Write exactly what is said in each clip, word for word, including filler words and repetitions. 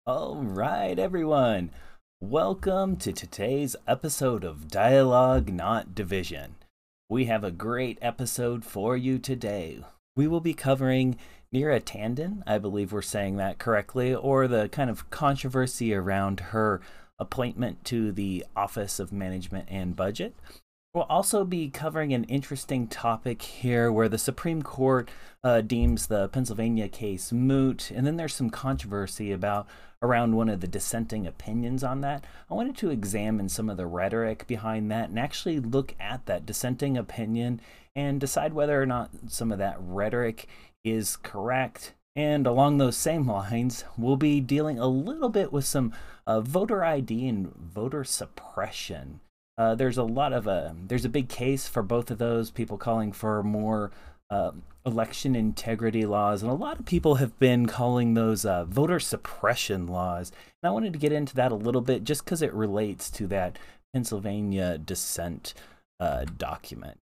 All right, everyone. Welcome to today's episode of Dialogue Not Division. We have a great episode for you today. We will be covering Neera Tanden, I believe we're saying that correctly, or the kind of controversy around her appointment to the Office of Management and Budget. We'll also be covering an interesting topic here where the Supreme Court uh, deems the Pennsylvania case moot, and then there's some controversy about around one of the dissenting opinions on that. I wanted to examine some of the rhetoric behind that and actually look at that dissenting opinion and decide whether or not some of that rhetoric is correct. And along those same lines, we'll be dealing a little bit with some uh, voter I D and voter suppression. Uh, there's a lot of a there's a big case for both of those. People calling for more uh, election integrity laws, and a lot of people have been calling those uh, voter suppression laws. And I wanted to get into that a little bit just because it relates to that Pennsylvania dissent uh, document.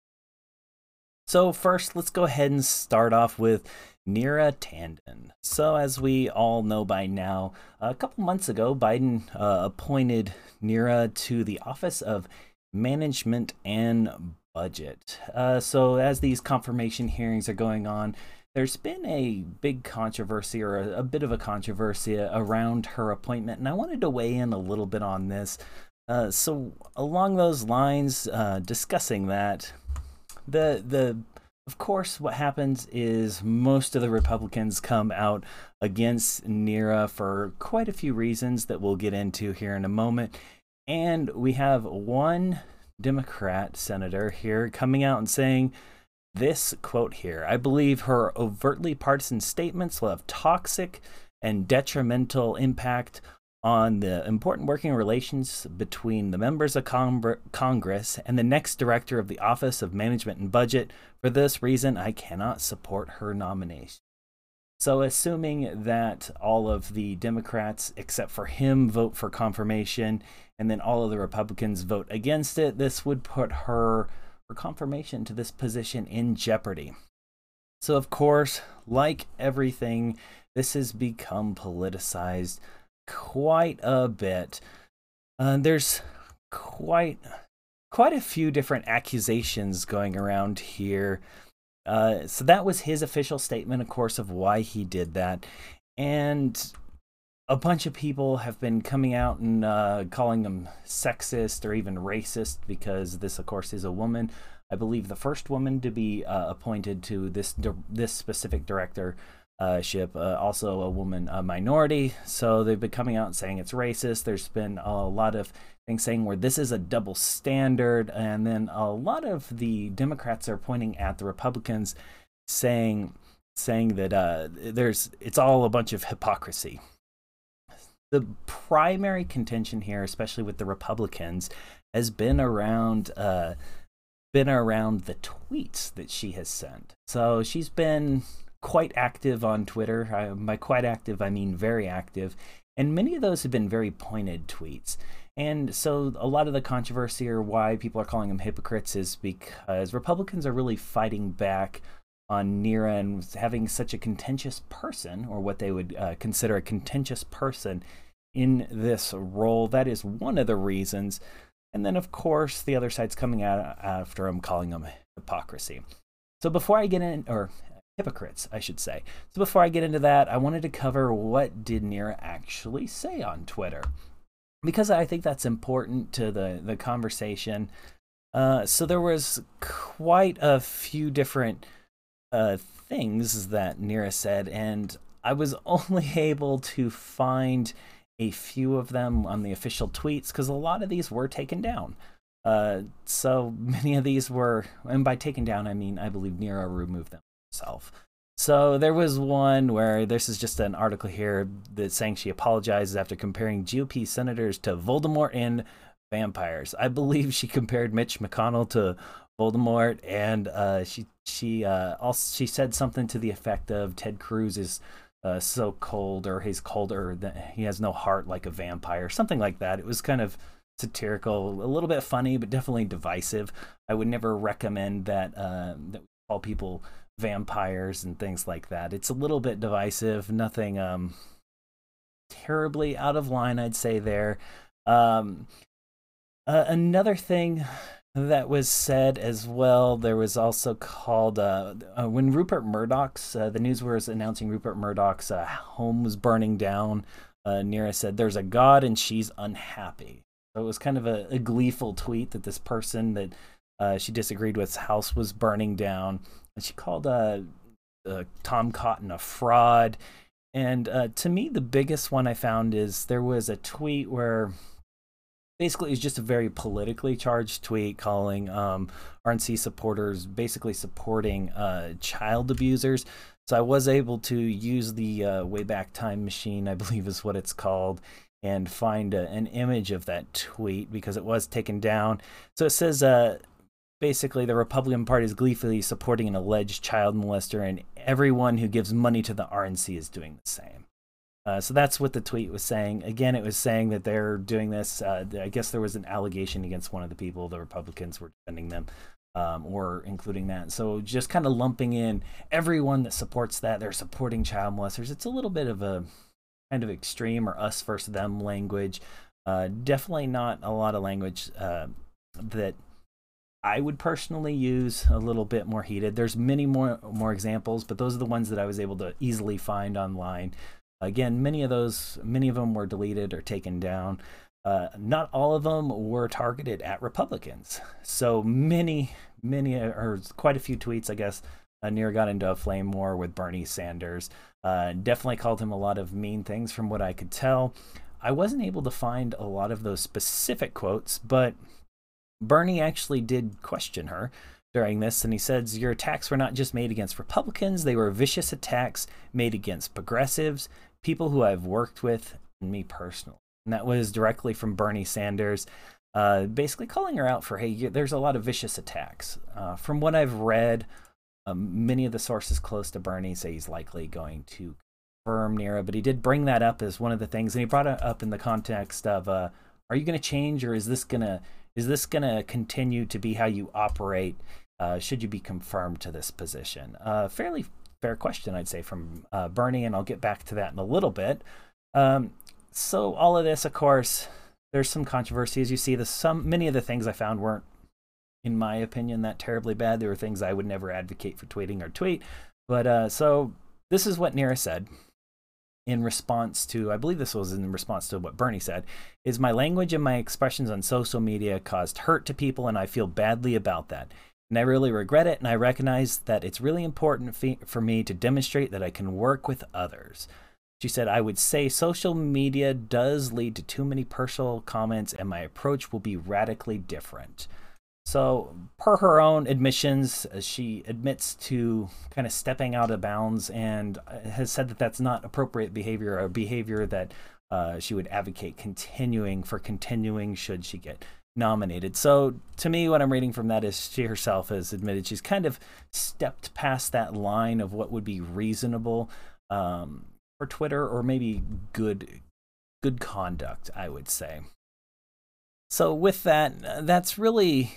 So first, let's go ahead and start off with Neera Tanden. So as we all know by now, a couple months ago, Biden uh, appointed Neera to the Office of Management and Budget. Uh, so as these confirmation hearings are going on, there's been a big controversy or a, a bit of a controversy around her appointment, and I wanted to weigh in a little bit on this. Uh, so along those lines, uh, discussing that, the the of course what happens is most of the Republicans come out against Neera for quite a few reasons that we'll get into here in a moment. And we have one Democrat senator here coming out and saying this quote here: "I believe her overtly partisan statements will have toxic and detrimental impact on the important working relations between the members of Cong- Congress and the next director of the Office of Management and Budget. For this reason, I cannot support her nomination." So assuming that all of the Democrats, except for him, vote for confirmation, and then all of the Republicans vote against it, this would put her, her confirmation to this position in jeopardy. So of course, like everything, this has become politicized quite a bit. Uh, there's quite quite a few different accusations going around here. Uh, so that was his official statement, of course, of why he did that. And a bunch of people have been coming out and uh, calling him sexist or even racist because this, of course, is a woman. I believe the first woman to be uh, appointed to this this specific director uh, ship, uh, also a woman, a minority. So they've been coming out and saying it's racist. There's been a lot of things saying where this is a double standard, and then a lot of the Democrats are pointing at the Republicans, saying saying that uh, there's it's all a bunch of hypocrisy. The primary contention here, especially with the Republicans, has been around uh, been around the tweets that she has sent. So she's been quite active on Twitter. I, by quite active, I mean very active. And many of those have been very pointed tweets. And so a lot of the controversy or why people are calling them hypocrites is because Republicans are really fighting back on Neera and having such a contentious person, or what they would uh, consider a contentious person, in this role. That is one of the reasons. And then, of course, the other side's coming out after him, calling them hypocrisy. So before I get in, or hypocrites, I should say. So before I get into that, I wanted to cover what did Neera actually say on Twitter, because I think that's important to the, the conversation. Uh, so there was quite a few different uh, things that Neera said, and I was only able to find a few of them on the official tweets because a lot of these were taken down. Uh, so many of these were, and by taken down, I mean, I believe Neera removed them herself. So there was one where this is just an article here that's saying she apologizes after comparing G O P senators to Voldemort and vampires. I believe she compared Mitch McConnell to Voldemort, and uh, she she uh, also she said something to the effect of Ted Cruz is uh, so cold, or he's colder, that he has no heart like a vampire, something like that. It was kind of satirical, a little bit funny, but definitely divisive. I would never recommend that uh, that we call people vampires and things like that. It's a little bit divisive, nothing um terribly out of line, I'd say there. Um, uh, another thing that was said as well, there was also called, uh, uh, when Rupert Murdoch's, uh, the news was announcing Rupert Murdoch's uh, home was burning down, uh, Neera said, "There's a God and she's unhappy." So it was kind of a, a gleeful tweet that this person that uh, she disagreed with's house was burning down. And she called uh, uh, Tom Cotton a fraud. And uh, to me, the biggest one I found is there was a tweet where basically it was just a very politically charged tweet calling um, R N C supporters basically supporting uh, child abusers. So I was able to use the uh, Wayback Time Machine, I believe is what it's called, and find a, an image of that tweet because it was taken down. So it says, uh, basically, the Republican Party is gleefully supporting an alleged child molester, and everyone who gives money to the R N C is doing the same. Uh, so that's what the tweet was saying. Again, it was saying that they're doing this. Uh, I guess there was an allegation against one of the people. The Republicans were defending them, um, or including that. So just kind of lumping in everyone that supports that, they're supporting child molesters. It's a little bit of a kind of extreme or us versus them language. Uh, definitely not a lot of language uh, that I would personally use, a little bit more heated. There's many more more examples, but those are the ones that I was able to easily find online. Again, many of those, many of them were deleted or taken down. Uh, not all of them were targeted at Republicans. So many, many, or quite a few tweets, I guess, uh, Neera got into a flame war with Bernie Sanders. Uh, definitely called him a lot of mean things from what I could tell. I wasn't able to find a lot of those specific quotes, but Bernie actually did question her during this, and he says, "Your attacks were not just made against Republicans, they were vicious attacks made against progressives, people who I've worked with, and me personally." And that was directly from Bernie Sanders, uh, basically calling her out for, hey, there's a lot of vicious attacks. Uh, from what I've read, um, many of the sources close to Bernie say he's likely going to confirm Neera, but he did bring that up as one of the things, and he brought it up in the context of, uh, are you going to change, or is this going to Is this going to continue to be how you operate uh, should you be confirmed to this position? Uh, fairly fair question, I'd say, from uh, Bernie, and I'll get back to that in a little bit. Um, so all of this, of course, there's some controversy. As you see, the, some, many of the things I found weren't, in my opinion, that terribly bad. There were things I would never advocate for tweeting or tweet. But uh, so this is what Neera said in response to, I believe this was in response to what Bernie said, is my language and my expressions on social media caused hurt to people, and I feel badly about that. And I really regret it, and I recognize that it's really important for me to demonstrate that I can work with others. She said, I would say social media does lead to too many personal comments, and my approach will be radically different. So per her own admissions, she admits to kind of stepping out of bounds and has said that that's not appropriate behavior, or behavior that uh, she would advocate continuing for continuing should she get nominated. So to me, what I'm reading from that is she herself has admitted she's kind of stepped past that line of what would be reasonable um, for Twitter, or maybe good, good conduct, I would say. So with that, that's really...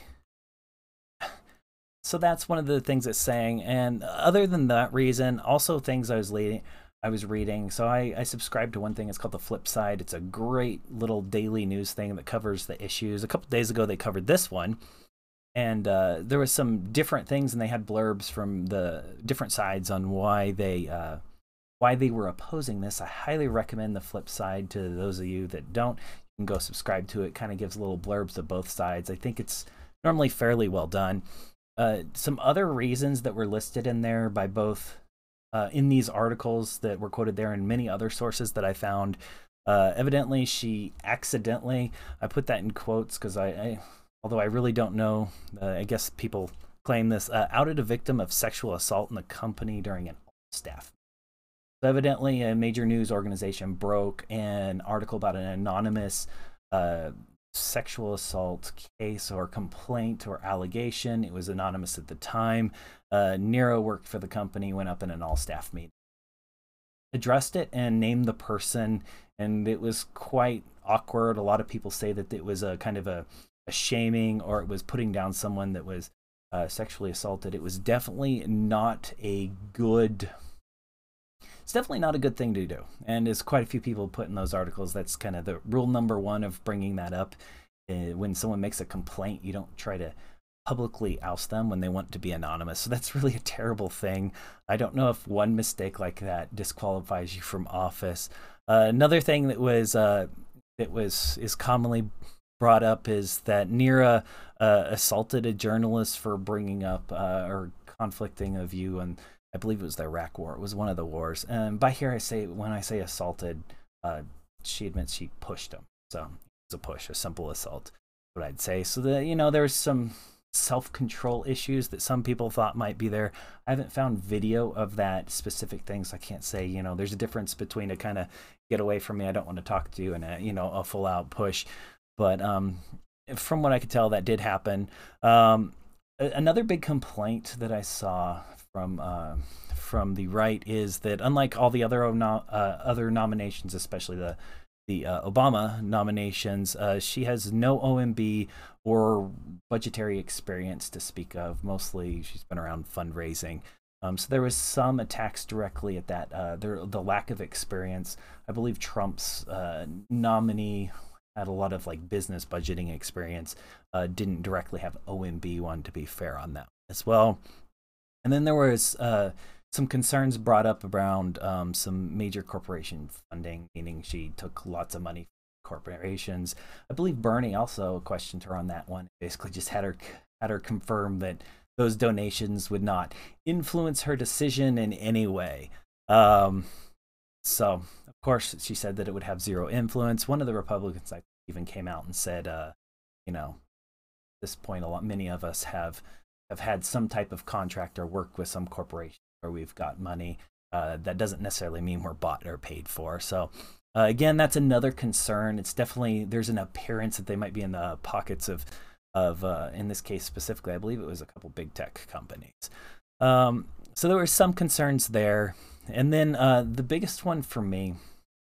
So that's one of the things it's saying. And other than that reason, also things I was leading, I was reading. So I, I subscribe to one thing. It's called The Flip Side. It's a great little daily news thing that covers the issues. A couple days ago, they covered this one. And uh, there was some different things, and they had blurbs from the different sides on why they uh, why they were opposing this. I highly recommend The Flip Side to those of you that don't. You can go subscribe to it. Kind of gives little blurbs of both sides. I think it's normally fairly well done. Uh, some other reasons that were listed in there by both uh, in these articles that were quoted there and many other sources that I found. Uh, evidently, she accidentally, I put that in quotes because I, I, although I really don't know, uh, I guess people claim this, uh, outed a victim of sexual assault in the company during an staff. So evidently, a major news organization broke an article about an anonymous uh, sexual assault case or complaint or allegation. It was anonymous at the time. Uh, Neera worked for the company, went up in an all-staff meeting, addressed it, and named the person, and it was quite awkward. A lot of people say that it was a kind of a, a shaming, or it was putting down someone that was uh, sexually assaulted. It was definitely not a good it's definitely not a good thing to do. And as quite a few people put in those articles, that's kind of the rule number one of bringing that up. Uh, when someone makes a complaint, you don't try to publicly oust them when they want to be anonymous. So that's really a terrible thing. I don't know if one mistake like that disqualifies you from office. Uh, another thing that was uh, that was is commonly brought up is that Neera uh, assaulted a journalist for bringing up uh, or conflicting a view, and I believe it was the Iraq War. It was one of the wars. And by here I say, when I say assaulted, uh, she admits she pushed him. So it's a push, a simple assault, what I'd say. So that, you know, there's some self-control issues that some people thought might be there. I haven't found video of that specific things. I can't say, you know, there's a difference between a kind of get away from me, I don't want to talk to you, and a, you know, a full out push. But um, from what I could tell, that did happen. Um, another big complaint that I saw from uh, from the right is that unlike all the other uh, other nominations, especially the the uh, Obama nominations, uh, she has no O M B or budgetary experience to speak of. Mostly she's been around fundraising. Um, so there was some attacks directly at that, uh, the, the lack of experience. I believe Trump's uh, nominee had a lot of like business budgeting experience, uh, didn't directly have O M B, one to be fair on that as well. And then there was uh, some concerns brought up around um, some major corporation funding, meaning she took lots of money from corporations. I believe Bernie also questioned her on that one. Basically, just had her had her confirm that those donations would not influence her decision in any way. Um, so, of course, she said that it would have zero influence. One of the Republicans I even came out and said, uh, you know, at this point, a lot, many of us have have had some type of contract or work with some corporation where we've got money. Uh, that doesn't necessarily mean we're bought or paid for. So uh, again, that's another concern. It's definitely, there's an appearance that they might be in the pockets of, of uh, in this case specifically, I believe it was a couple big tech companies. Um, so there were some concerns there. And then uh, the biggest one for me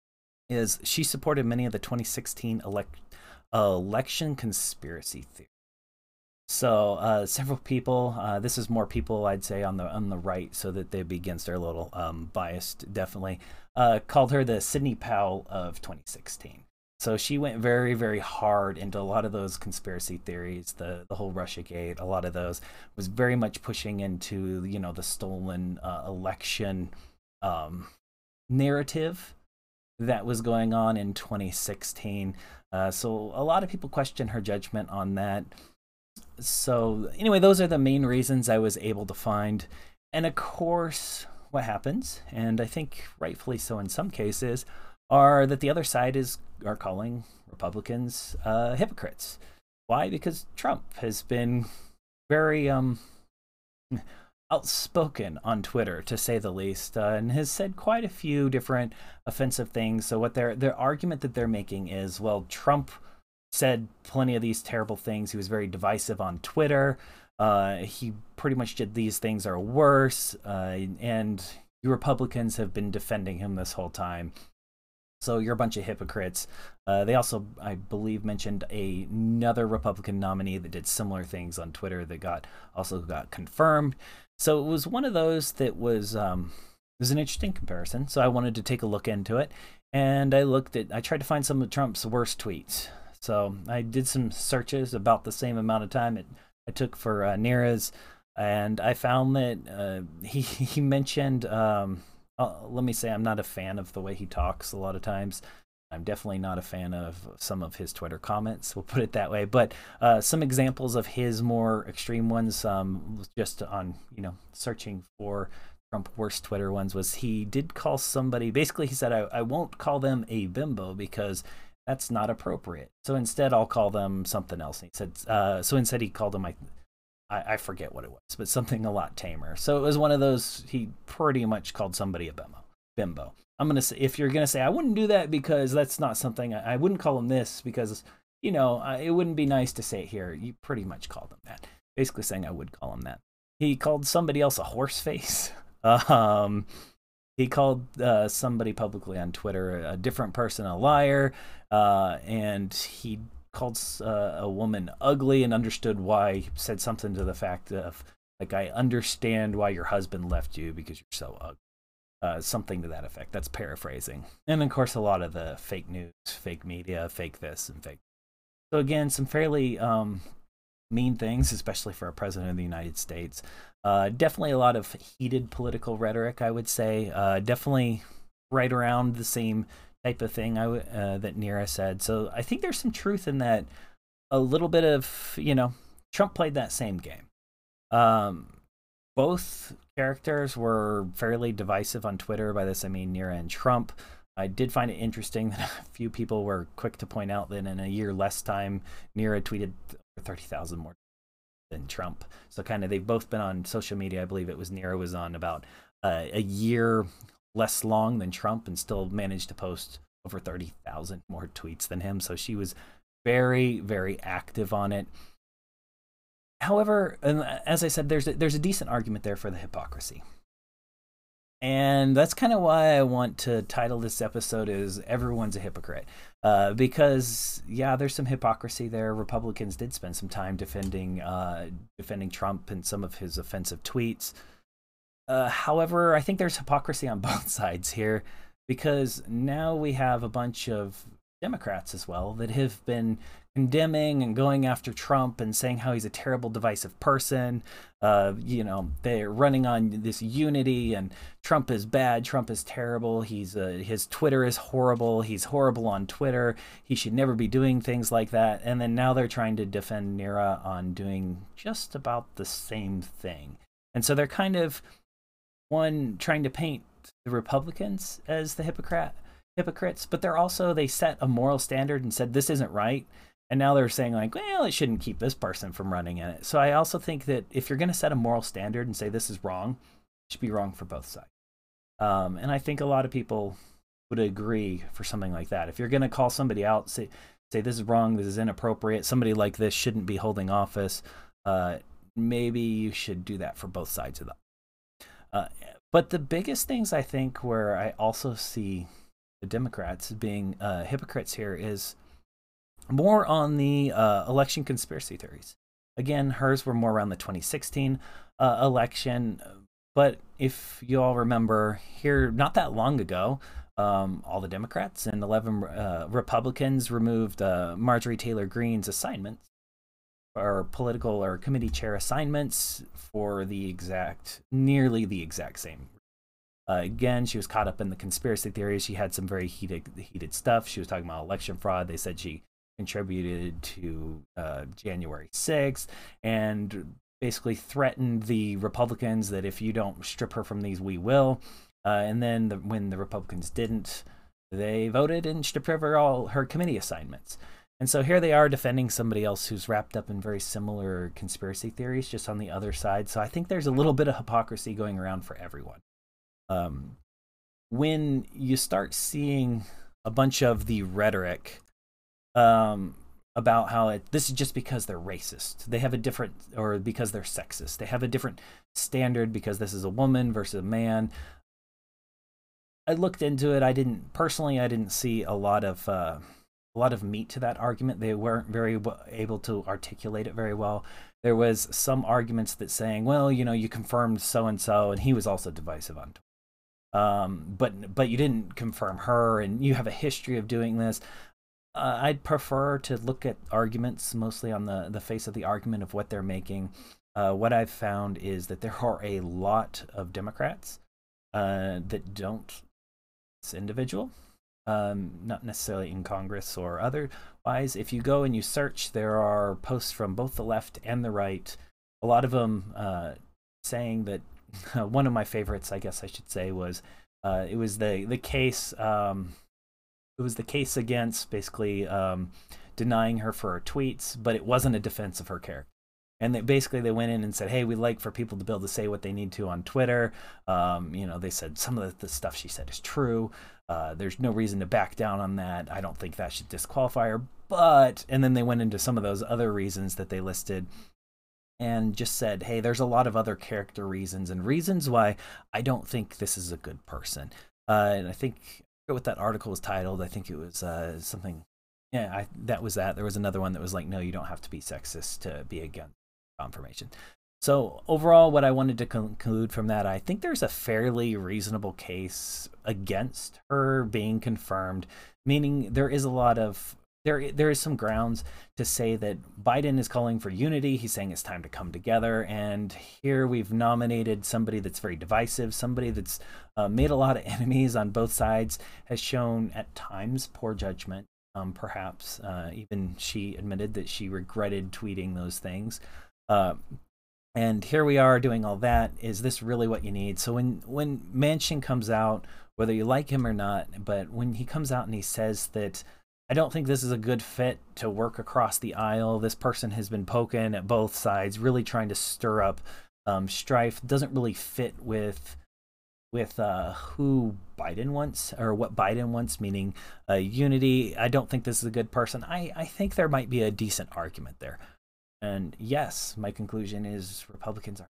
is she supported many of the twenty sixteen elect, uh, election conspiracy theories. So uh, several people, uh, this is more people I'd say on the on the right, so that they'd be against her, a little um, biased, definitely, uh, called her the Sidney Powell of twenty sixteen. So she went very, very hard into a lot of those conspiracy theories, the the whole Russiagate, a lot of those, was very much pushing into, you know, the stolen uh, election um, narrative that was going on in twenty sixteen. Uh, so a lot of people question her judgment on that. So anyway, those are the main reasons I was able to find. And of course, what happens, and I think rightfully so in some cases, are that the other side is are calling Republicans uh, hypocrites. Why? Because Trump has been very um, outspoken on Twitter, to say the least, uh, and has said quite a few different offensive things. So what their their argument that they're making is, well, Trump said plenty of these terrible things. He was very divisive on Twitter. Uh, he pretty much did these things are worse. Uh, and you Republicans have been defending him this whole time. So you're a bunch of hypocrites. Uh, they also, I believe, mentioned a, another Republican nominee that did similar things on Twitter that got also got confirmed. So it was one of those that was um, it was an interesting comparison. So I wanted to take a look into it. And I looked at, I tried to find some of Trump's worst tweets. So I did some searches about the same amount of time it, it took for uh, Neera's, and I found that uh, he he mentioned. Um, uh, let me say, I'm not a fan of the way he talks a lot of times. I'm definitely not a fan of some of his Twitter comments. We'll put it that way. But uh, some examples of his more extreme ones, um, just on you know searching for Trump worst Twitter ones, was he did call somebody. Basically, he said, "I, I won't call them a bimbo because that's not appropriate. So instead, I'll call them something else." And he said, uh, so instead he called them, I, I forget what it was, but something a lot tamer. So it was one of those, he pretty much called somebody a bimbo. Bimbo. I'm going to say, if you're going to say, I wouldn't do that because that's not something, I, I wouldn't call them this because, you know, I, it wouldn't be nice to say it here. You pretty much called them that. Basically saying I would call him that. He called somebody else a horse face. um, He called uh, somebody publicly on Twitter, a different person, a liar, uh, and he called uh, a woman ugly and understood why. He said something to the fact of, like, I understand why your husband left you because you're so ugly. Uh, something to that effect. That's paraphrasing. And of course, a lot of the fake news, fake media, fake this and fake. So again, some fairly um, mean things, especially for a president of the United States. Uh, definitely a lot of heated political rhetoric, I would say. Uh, definitely right around the same type of thing I w- uh, that Neera said. So I think there's some truth in that. A little bit of, you know, Trump played that same game. Um, both characters were fairly divisive on Twitter. By this, I mean Neera and Trump. I did find it interesting that a few people were quick to point out that in a year less time, Neera tweeted thirty thousand more than Trump. So kind of they've both been on social media. I believe it was Neera was on about uh, a year less long than Trump and still managed to post over thirty thousand more tweets than him. So she was very, very active on it. However, as I said, there's a, there's a decent argument there for the hypocrisy. And that's kind of why I want to title this episode is Everyone's a Hypocrite. Uh, because, yeah, there's some hypocrisy there. Republicans did spend some time defending uh, defending Trump and some of his offensive tweets. Uh, however, I think there's hypocrisy on both sides here because now we have a bunch of Democrats as well that have been condemning and going after Trump and saying how he's a terrible, divisive person. Uh, you know, they're running on this unity and Trump is bad. Trump is terrible. He's uh, his Twitter is horrible. He's horrible on Twitter. He should never be doing things like that. And then now they're trying to defend Neera on doing just about the same thing. And so they're kind of, one, trying to paint the Republicans as the hypocrite, hypocrites, but they're also, they set a moral standard and said, this isn't right. And now they're saying like, well, it shouldn't keep this person from running in it. So I also think that if you're going to set a moral standard and say this is wrong, it should be wrong for both sides. Um, and I think a lot of people would agree for something like that. If you're going to call somebody out, say, say this is wrong, this is inappropriate, somebody like this shouldn't be holding office, uh, maybe you should do that for both sides of them. Uh, but the biggest things I think where I also see the Democrats being uh, hypocrites here is more on the uh, election conspiracy theories. Again, hers were more around the twenty sixteen uh, election. But if you all remember here, not that long ago, um, all the Democrats and eleven uh, Republicans removed uh, Marjorie Taylor Greene's assignments or political or committee chair assignments for the exact, nearly the exact same. Uh, again, she was caught up in the conspiracy theories. She had some very heated, heated stuff. She was talking about election fraud. They said she contributed to uh, January sixth and basically threatened the Republicans that if you don't strip her from these, we will. Uh, and then the, when the Republicans didn't, they voted and stripped her all her committee assignments. And so here they are defending somebody else who's wrapped up in very similar conspiracy theories, just on the other side. So I think there's a little bit of hypocrisy going around for everyone. Um, when you start seeing a bunch of the rhetoric um, about how it, this is just because they're racist, they have a different, or because they're sexist, they have a different standard because this is a woman versus a man. I looked into it. I didn't personally, I didn't see a lot of uh, a lot of meat to that argument. They weren't very w- able to articulate it very well. There was some arguments that saying, well, you know, you confirmed so and so, and he was also divisive on Twitter. Um, but but you didn't confirm her, and you have a history of doing this. Uh, I'd prefer to look at arguments mostly on the, the face of the argument of what they're making. Uh, what I've found is that there are a lot of Democrats uh, that don't this individual, um, not necessarily in Congress or otherwise. If you go and you search, there are posts from both the left and the right, a lot of them uh, saying that one of my favorites, I guess I should say, was uh, it was the the case. Um, it was the case against basically um, denying her for her tweets, but it wasn't a defense of her character. And they, basically, they went in and said, "Hey, we'd like for people to be able to say what they need to on Twitter." Um, you know, they said some of the, the stuff she said is true. Uh, there's no reason to back down on that. I don't think that should disqualify her. But and then they went into some of those other reasons that they listed. And just said, hey, there's a lot of other character reasons and reasons why I don't think this is a good person. Uh, and I think I forget what that article was titled. I think it was uh, something. Yeah, I, that was that. There was another one that was like, no, you don't have to be sexist to be against confirmation. So overall, what I wanted to conclude from that, I think there's a fairly reasonable case against her being confirmed, meaning there is a lot of there there is some grounds to say that Biden is calling for unity. He's saying it's time to come together, and here we've nominated somebody that's very divisive, somebody that's uh, made a lot of enemies on both sides, has shown at times poor judgment. Um, perhaps uh, even she admitted that she regretted tweeting those things. Uh, and here we are doing all that. Is this really what you need? So when when Manchin comes out, whether you like him or not, but when he comes out and he says that, I don't think this is a good fit to work across the aisle. This person has been poking at both sides, really trying to stir up um, strife. Doesn't really fit with with uh, who Biden wants, or what Biden wants, meaning uh, unity. I don't think this is a good person. I, I think there might be a decent argument there. And yes, my conclusion is Republicans are.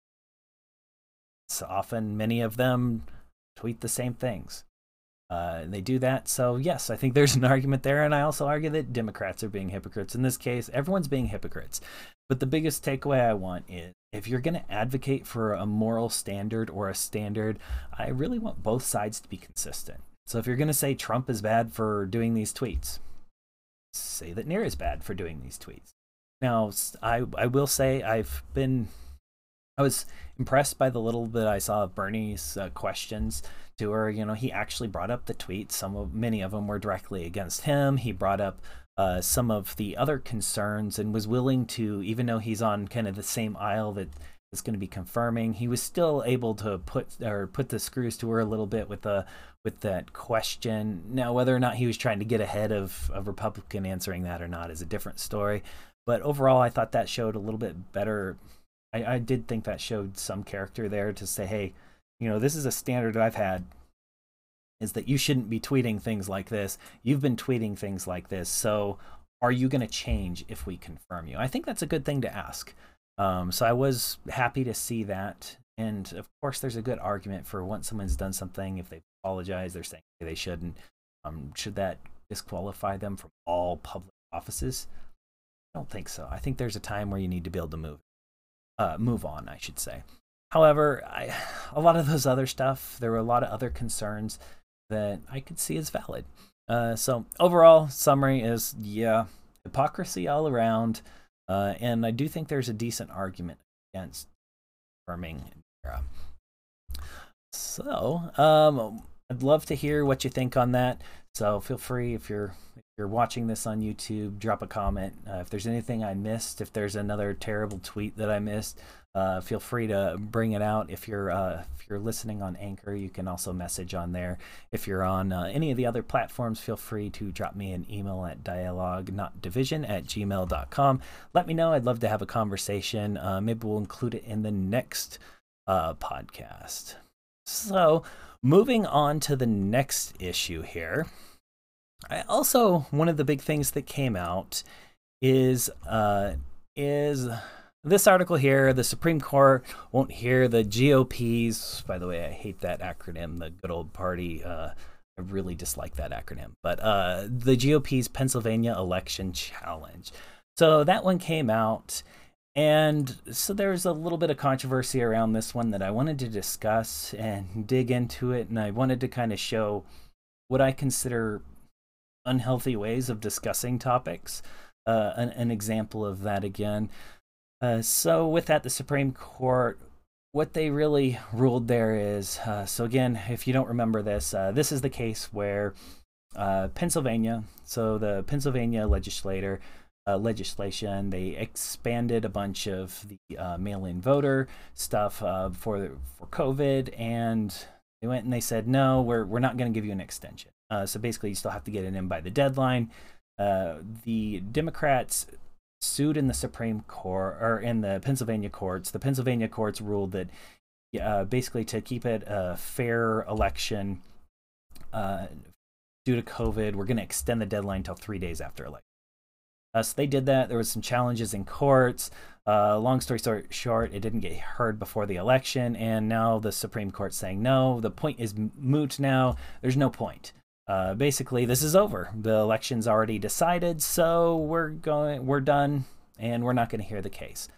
So often, many of them tweet the same things. Uh, they do that. So yes, I think there's an argument there. And I also argue that Democrats are being hypocrites. In this case, everyone's being hypocrites. But the biggest takeaway I want is, if you're going to advocate for a moral standard or a standard, I really want both sides to be consistent. So if you're going to say Trump is bad for doing these tweets, say that Near is bad for doing these tweets. Now, I, I will say I've been, I was impressed by the little bit I saw of Bernie's uh, questions to her. You know, he actually brought up the tweets. Some of, many of them were directly against him. He brought up uh, some of the other concerns and was willing to, even though he's on kind of the same aisle that is going to be confirming, he was still able to put or put the screws to her a little bit with the with that question. Now, whether or not he was trying to get ahead of a Republican answering that or not is a different story. But overall, I thought that showed a little bit better. I, I did think that showed some character there to say, hey, you know, this is a standard I've had, is that you shouldn't be tweeting things like this. You've been tweeting things like this. So are you going to change if we confirm you? I think that's a good thing to ask. Um, so I was happy to see that. And of course, there's a good argument for once someone's done something, if they apologize, they're saying they shouldn't. Um, should that disqualify them from all public offices? I don't think so. I think there's a time where you need to be able to move, uh, move on, I should say. However, I, a lot of those other stuff, there were a lot of other concerns that I could see as valid. Uh, so overall summary is, yeah, hypocrisy all around. Uh, and I do think there's a decent argument against confirming. So um, I'd love to hear what you think on that. So feel free, if you're if you're watching this on YouTube, drop a comment. Uh, if there's anything I missed, if there's another terrible tweet that I missed, uh, feel free to bring it out. If you're uh, if you're listening on Anchor, you can also message on there. If you're on uh, any of the other platforms, feel free to drop me an email at dialogue not division at gmail dot com. Let me know. I'd love to have a conversation. Uh, maybe we'll include it in the next uh, podcast. So moving on to the next issue here. I also, one of the big things that came out is uh, is this article here. The Supreme Court won't hear the G O P's. By the way, I hate that acronym, the good old party. Uh, I really dislike that acronym. But uh, the G O P's Pennsylvania Election Challenge. So that one came out. And so there's a little bit of controversy around this one that I wanted to discuss and dig into it. And I wanted to kind of show what I consider unhealthy ways of discussing topics. Uh, an, an example of that again. Uh, so with that, the Supreme Court, what they really ruled there is, uh, so again, if you don't remember this, uh, this is the case where uh, Pennsylvania, so the Pennsylvania legislator, Uh, legislation, they expanded a bunch of the uh, mail-in voter stuff uh, for for COVID, and they went and they said, no, we're we're not going to give you an extension. Uh, so basically, you still have to get it in by the deadline. Uh, the Democrats sued in the Supreme Court, or in the Pennsylvania courts. The Pennsylvania courts ruled that uh, basically to keep it a fair election uh, due to COVID, we're going to extend the deadline till three days after election. Uh, so they did that. There was some challenges in courts. Uh, long story short, it didn't get heard before the election, and now the Supreme Court saying no, the point is moot now. There's no point. Uh, basically, this is over. The election's already decided, so we're going, we're done, and we're not going to hear the case.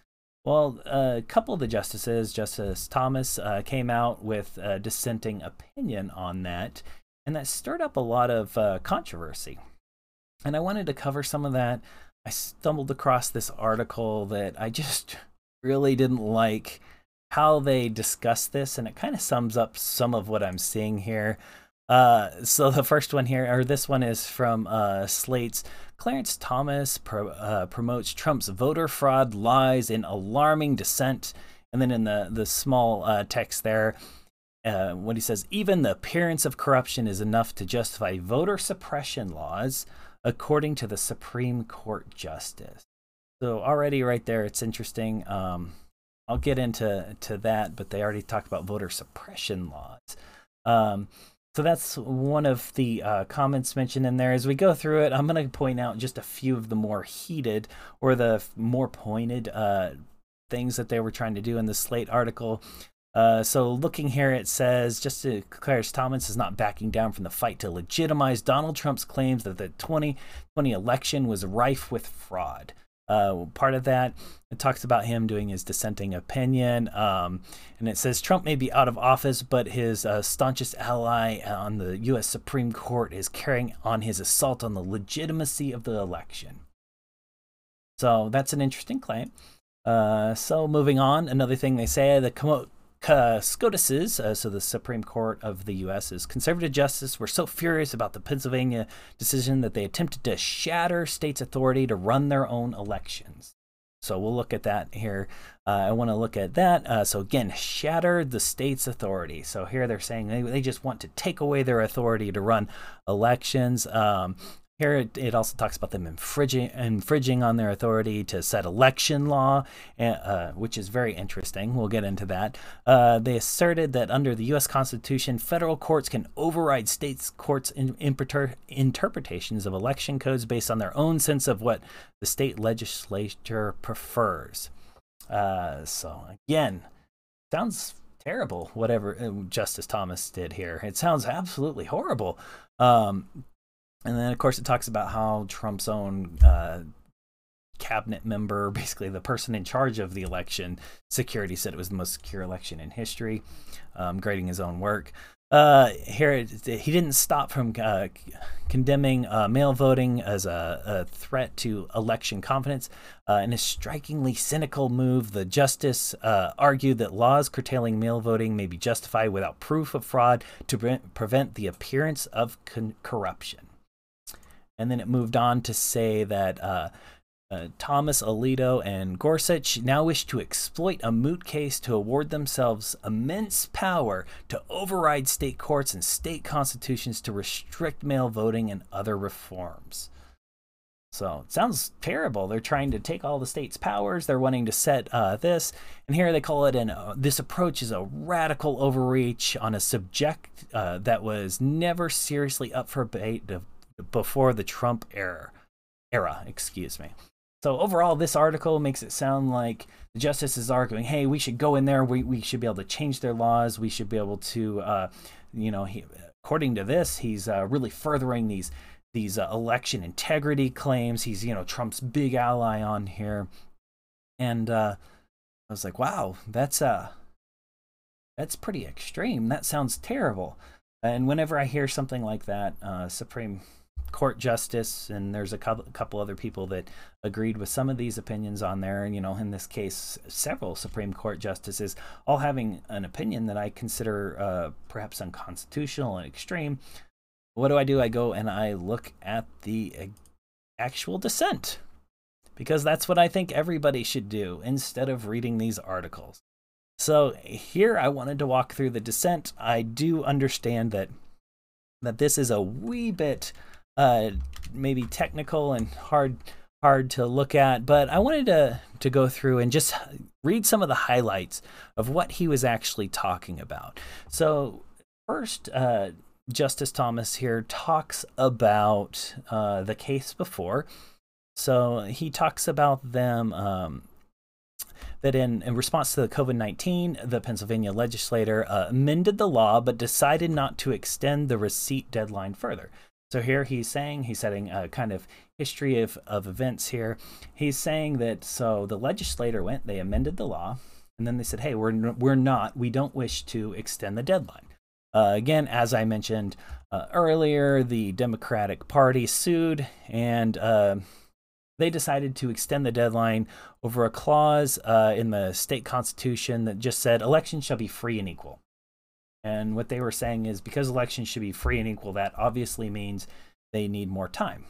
Well, a couple of the justices, Justice Thomas, uh, came out with a dissenting opinion on that, and that stirred up a lot of uh, controversy. And I wanted to cover some of that. I stumbled across this article that I just really didn't like how they discussed this, and it kind of sums up some of what I'm seeing here. Uh, so the first one here, or this one, is from uh, Slate's. Clarence Thomas pro, uh, promotes Trump's voter fraud lies in alarming dissent. And then in the, the small uh, text there, uh, what he says, even the appearance of corruption is enough to justify voter suppression laws, according to the Supreme Court justice. So already right there, it's interesting. Um, I'll get into to that, but they already talked about voter suppression laws. Um, So that's one of the uh, comments mentioned in there. As we go through it, I'm going to point out just a few of the more heated or the more pointed uh, things that they were trying to do in the Slate article. Uh, so looking here, it says, Justice Clarence Thomas is not backing down from the fight to legitimize Donald Trump's claims that the twenty twenty election was rife with fraud. Uh, part of that, it talks about him doing his dissenting opinion, um, and it says Trump may be out of office, but his uh, staunchest ally on the U S Supreme Court is carrying on his assault on the legitimacy of the election. So that's an interesting claim. Uh, so moving on, another thing they say, the com- Uh, SCOTUS's, uh, so the Supreme Court of the U S's conservative justices were so furious about the Pennsylvania decision that they attempted to shatter states' authority to run their own elections. So we'll look at that here. Uh, I want to look at that. Uh, so again, shatter the state's authority. So here they're saying they, they just want to take away their authority to run elections. Um, Here it, it also talks about them infringing, infringing on their authority to set election law, uh, which is very interesting. We'll get into that. Uh, they asserted that under the U S Constitution, federal courts can override states' courts' in, interpreter, interpretations of election codes based on their own sense of what the state legislature prefers. Uh, so again, sounds terrible, whatever Justice Thomas did here. It sounds absolutely horrible. Um, And then, of course, it talks about how Trump's own uh, cabinet member, basically the person in charge of the election security, said it was the most secure election in history, um, grading his own work. Uh, here, he didn't stop from uh, condemning uh, mail voting as a, a threat to election confidence. Uh, in a strikingly cynical move, the justice uh, argued that laws curtailing mail voting may be justified without proof of fraud to pre- prevent the appearance of con- corruption. And then it moved on to say that uh, uh, Thomas, Alito, and Gorsuch now wish to exploit a moot case to award themselves immense power to override state courts and state constitutions to restrict mail voting and other reforms. So it sounds terrible. They're trying to take all the state's powers. They're wanting to set uh, this. And here they call it an, uh, this approach is a radical overreach on a subject uh, that was never seriously up for debate before the Trump era, era, excuse me. So overall, this article makes it sound like the justice is arguing, hey, we should go in there. We, we should be able to change their laws. We should be able to, uh, you know, he, according to this, he's uh, really furthering these these uh, election integrity claims. He's, you know, Trump's big ally on here. And uh, I was like, wow, that's uh, that's pretty extreme. That sounds terrible. And whenever I hear something like that, uh, Supreme Court justice, and there's a couple, couple other people that agreed with some of these opinions on there, and you know, in this case, several Supreme Court justices all having an opinion that I consider uh, perhaps unconstitutional and extreme. What do I do? I go and I look at the actual dissent, because that's what I think everybody should do instead of reading these articles. So here I wanted to walk through the dissent. I do understand that that this is a wee bit uh, maybe technical and hard hard to look at, but I wanted to to go through and just read some of the highlights of what he was actually talking about. So first, uh, Justice Thomas here talks about uh, the case before. So he talks about them um, that in, in response to the COVID nineteen, the Pennsylvania legislature uh, amended the law but decided not to extend the receipt deadline further. So here he's saying, he's setting a kind of history of, of events here. He's saying that, so the legislator went, they amended the law, and then they said, hey, we're, we're not, we don't wish to extend the deadline. Uh, again, as I mentioned uh, earlier, the Democratic Party sued, and uh, they decided to extend the deadline over a clause uh, in the state constitution that just said elections shall be free and equal. And what they were saying is, because elections should be free and equal, that obviously means they need more time.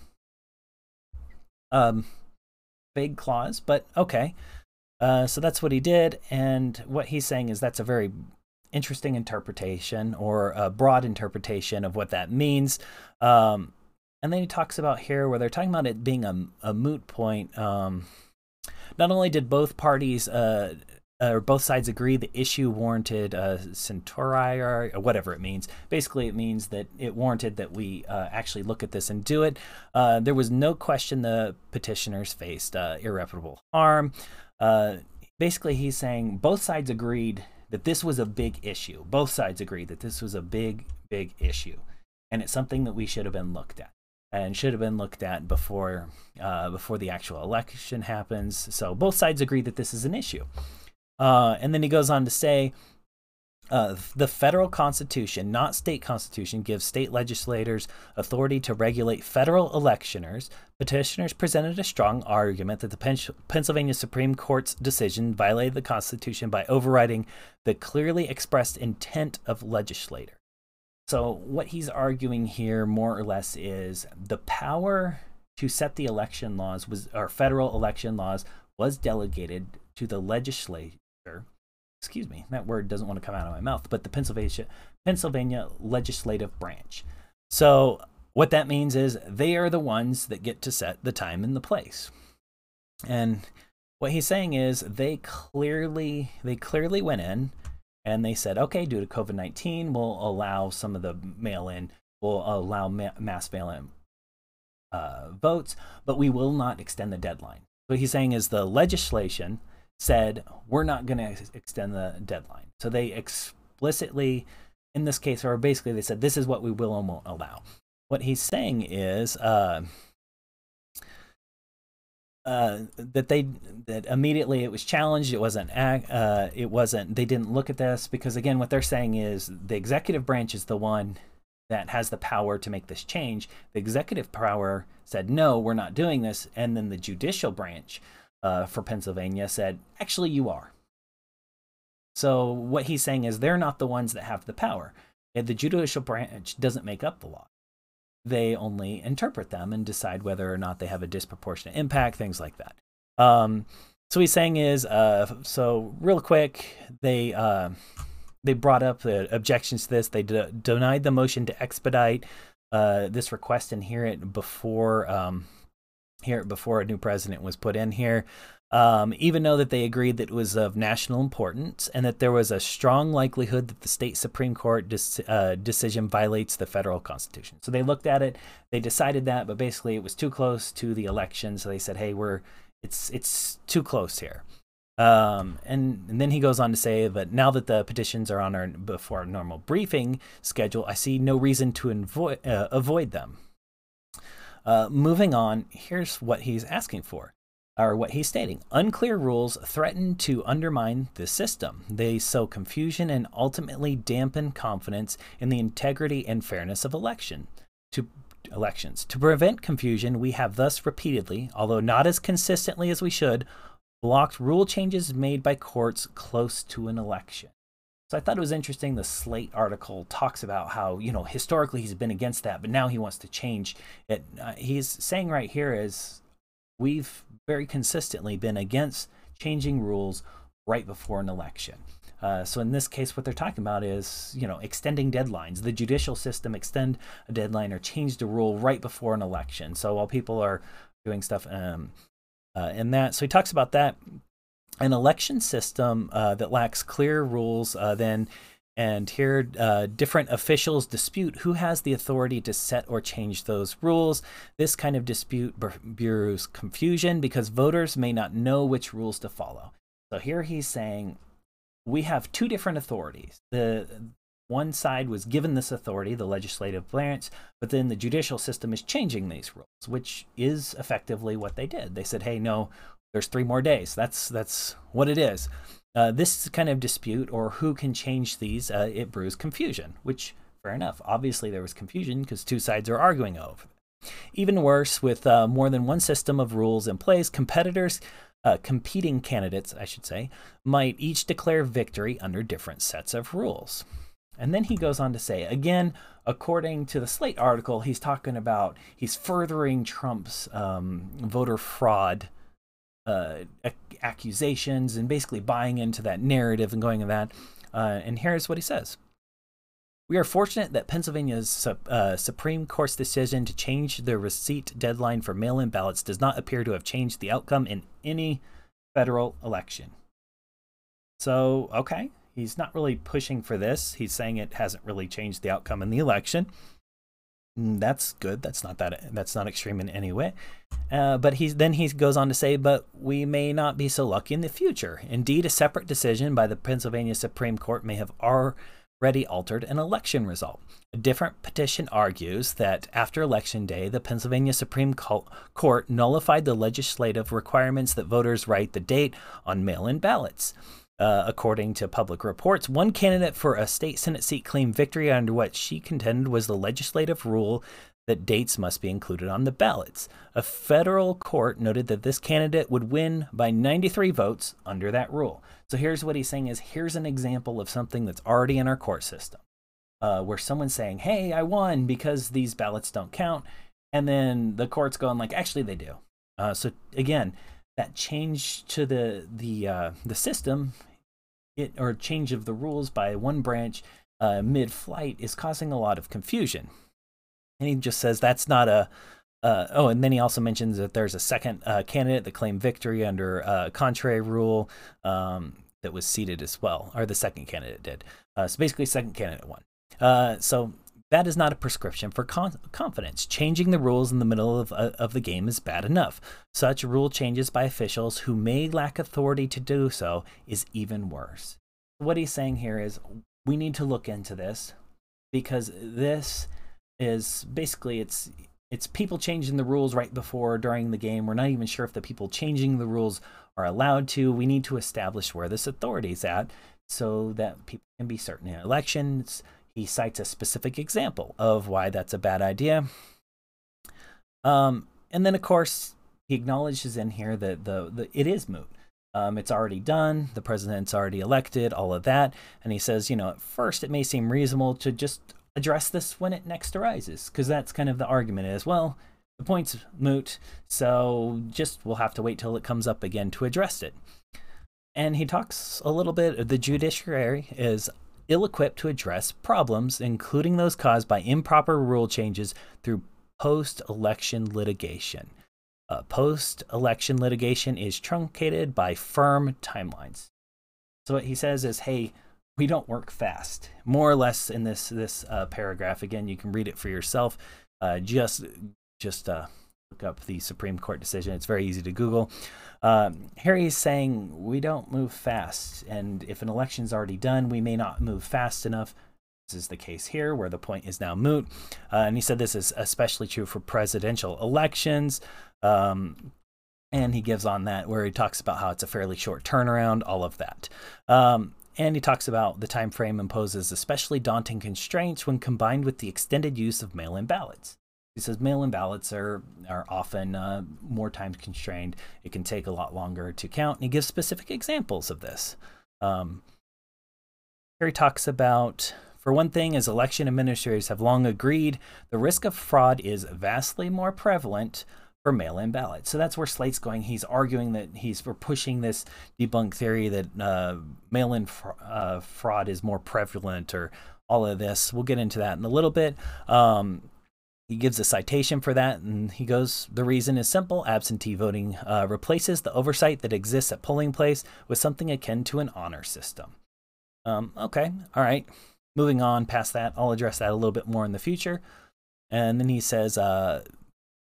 Um, vague clause, but okay. Uh, so that's what he did. And what he's saying is that's a very interesting interpretation, or a broad interpretation of what that means. Um, and then he talks about here where they're talking about it being a, a moot point. Um, not only did both parties uh, or both sides agree the issue warranted uh, centuri, or whatever it means. Basically, it means that it warranted that we uh, actually look at this and do it. Uh, there was no question the petitioners faced uh, irreparable harm. Uh, basically, he's saying both sides agreed that this was a big issue. Both sides agreed that this was a big, big issue. And it's something that we should have been looked at. And should have been looked at before, uh, before the actual election happens. So both sides agree that this is an issue. Uh, and then he goes on to say, uh, the federal constitution, not state constitution, gives state legislators authority to regulate federal electioners. Petitioners presented a strong argument that the Pen Pennsylvania Supreme Court's decision violated the Constitution by overriding the clearly expressed intent of legislators. So what he's arguing here, more or less, is the power to set the election laws was, or federal election laws, was delegated to the legislature. Excuse me, that word doesn't want to come out of my mouth, but the Pennsylvania, Pennsylvania legislative branch. So what that means is they are the ones that get to set the time and the place. And what he's saying is they clearly, they clearly went in and they said, okay, due to COVID nineteen, we'll allow some of the mail-in, we'll allow ma mass mail-in uh, votes, but we will not extend the deadline. What he's saying is the legislation said, we're not going to extend the deadline. So they explicitly, in this case, or basically they said, this is what we will and won't allow. What he's saying is uh, uh, that they, that immediately it was challenged. It wasn't, uh, it wasn't, they didn't look at this because, again, what they're saying is the executive branch is the one that has the power to make this change. The executive power said, no, we're not doing this. And then the judicial branch Uh, for Pennsylvania said, actually, you are. So what he's saying is they're not the ones that have the power. And the judicial branch doesn't make up the law. They only interpret them and decide whether or not they have a disproportionate impact, things like that. Um, so what he's saying is, uh, so real quick, they uh, they brought up the objections to this. They de denied the motion to expedite uh, this request and hear it before um, here before a new president was put in here, um, even though that they agreed that it was of national importance and that there was a strong likelihood that the state Supreme Court uh, decision violates the federal Constitution. So they looked at it, they decided that, but basically it was too close to the election. So they said, hey, we're it's it's too close here. Um, and, and then he goes on to say that now that the petitions are on our before our normal briefing schedule, I see no reason to avoid uh, avoid them. Uh, moving on, here's what he's asking for, or what he's stating. Unclear rules threaten to undermine the system. They sow confusion and ultimately dampen confidence in the integrity and fairness of election. To elections. To prevent confusion, we have thus repeatedly, although not as consistently as we should, blocked rule changes made by courts close to an election. So I thought it was interesting. The Slate article talks about how, you know, historically he's been against that, but now he wants to change it. Uh, he's saying right here is we've very consistently been against changing rules right before an election. Uh, so in this case, what they're talking about is, you know, extending deadlines. The judicial system extend a deadline or change the rule right before an election. So while people are doing stuff um, uh, in that, so he talks about that. An election system uh, that lacks clear rules, uh, then, and here uh, different officials dispute who has the authority to set or change those rules. This kind of dispute brews confusion because voters may not know which rules to follow. So here he's saying we have two different authorities. The one side was given this authority, the legislative branch, but then the judicial system is changing these rules, which is effectively what they did. They said, hey, no, there's three more days. That's that's what it is. Uh, this kind of dispute, or who can change these, uh, it brews confusion, which, fair enough. Obviously, there was confusion because two sides are arguing over it. Even worse, with uh, more than one system of rules in place, competitors, uh, competing candidates, I should say, might each declare victory under different sets of rules. And then he goes on to say, again, according to the Slate article, he's talking about, he's furthering Trump's um, voter fraud uh, accusations and basically buying into that narrative and going to that. Uh, and here's what he says. We are fortunate that Pennsylvania's uh, Supreme Court's decision to change the receipt deadline for mail-in ballots does not appear to have changed the outcome in any federal election. So, okay. He's not really pushing for this. He's saying it hasn't really changed the outcome in the election. That's good. That's not that. That's not extreme in any way. Uh, but he's then he goes on to say, but we may not be so lucky in the future. Indeed, a separate decision by the Pennsylvania Supreme Court may have already altered an election result. A different petition argues that after Election Day, the Pennsylvania Supreme Court nullified the legislative requirements that voters write the date on mail-in ballots. Uh, according to public reports, one candidate for a state Senate seat claimed victory under what she contended was the legislative rule that dates must be included on the ballots. A federal court noted that this candidate would win by ninety-three votes under that rule. So here's what he's saying is, here's an example of something that's already in our court system, uh, where someone's saying, hey, I won because these ballots don't count. And then the court's going like, actually, they do. Uh, so again, that change to the the uh, the system, it or change of the rules by one branch uh, mid-flight is causing a lot of confusion. And he just says that's not a. Uh, oh, and then he also mentions that there's a second uh, candidate that claimed victory under a uh, contrary rule um, that was seated as well, or the second candidate did. Uh, so basically, second candidate won. Uh, so. That is not a prescription for con confidence. Changing the rules in the middle of, uh, of the game is bad enough. Such rule changes by officials who may lack authority to do so is even worse. What he's saying here is we need to look into this, because this is basically it's it's people changing the rules right before or during the game. We're not even sure if the people changing the rules are allowed to. We need to establish where this authority is at so that people can be certain in elections. He cites a specific example of why that's a bad idea. Um, and then, of course, he acknowledges in here that the, the it is moot. Um, it's already done. The president's already elected, all of that. And he says, you know, at first it may seem reasonable to just address this when it next arises, because that's kind of the argument is, well, the point's moot, so just we'll have to wait till it comes up again to address it. And he talks a little bit, the judiciary is ill-equipped to address problems, including those caused by improper rule changes through post-election litigation. Uh, post-election litigation is truncated by firm timelines. So what he says is, hey, we don't work fast. More or less in this this uh, paragraph. Again, you can read it for yourself. Uh, just just uh, look up the Supreme Court decision. It's very easy to Google. Um, here he's saying we don't move fast, and if an election's already done, we may not move fast enough. This is the case here, where the point is now moot. Uh, and he said this is especially true for presidential elections. Um, and he gives on that, where he talks about how it's a fairly short turnaround, all of that. Um, and he talks about the time frame imposes especially daunting constraints when combined with the extended use of mail-in ballots. He says mail-in ballots are, are often uh, more time constrained. It can take a lot longer to count. And he gives specific examples of this. Um, here he talks about, for one thing, as election administrators have long agreed, the risk of fraud is vastly more prevalent for mail-in ballots. So that's where Slate's going. He's arguing that he's we're pushing this debunk theory that uh, mail-in fr uh, fraud is more prevalent, or all of this. We'll get into that in a little bit. Um, He gives a citation for that, and he goes, the reason is simple. Absentee voting uh, replaces the oversight that exists at polling place with something akin to an honor system. Um, okay, all right. Moving on past that, I'll address that a little bit more in the future. And then he says, uh,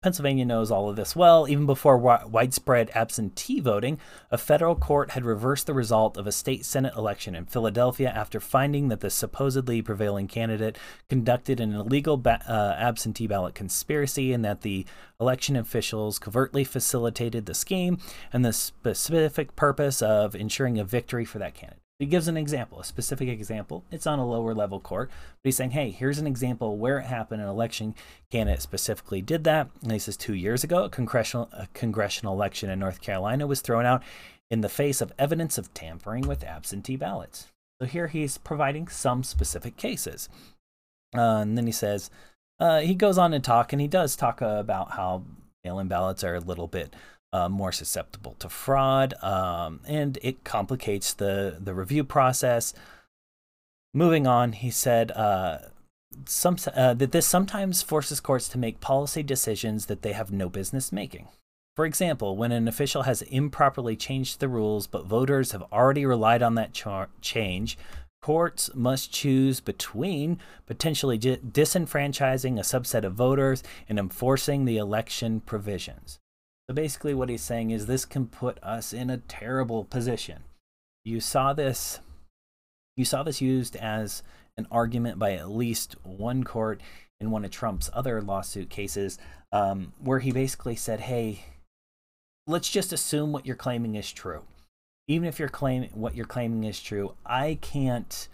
Pennsylvania knows all of this well. Even before wi- widespread absentee voting, a federal court had reversed the result of a state Senate election in Philadelphia after finding that the supposedly prevailing candidate conducted an illegal ba- uh, absentee ballot conspiracy and that the election officials covertly facilitated the scheme and the specific purpose of ensuring a victory for that candidate. He gives an example, a specific example. It's on a lower level court, but he's saying, hey, here's an example where it happened. An election candidate specifically did that. And he says two years ago, a congressional, a congressional election in North Carolina was thrown out in the face of evidence of tampering with absentee ballots. So here he's providing some specific cases. Uh, and then he says, uh, he goes on to talk, and he does talk uh, about how mail-in ballots are a little bit Uh, more susceptible to fraud, um, and it complicates the, the review process. Moving on, he said uh, some, uh, that this sometimes forces courts to make policy decisions that they have no business making. For example, when an official has improperly changed the rules, but voters have already relied on that char- change, courts must choose between potentially di- disenfranchising a subset of voters and enforcing the election provisions. So basically what he's saying is this can put us in a terrible position. You saw this you saw this used as an argument by at least one court in one of Trump's other lawsuit cases, um, where he basically said, hey, let's just assume what you're claiming is true. Even if you're claiming what you're claiming is true, I can't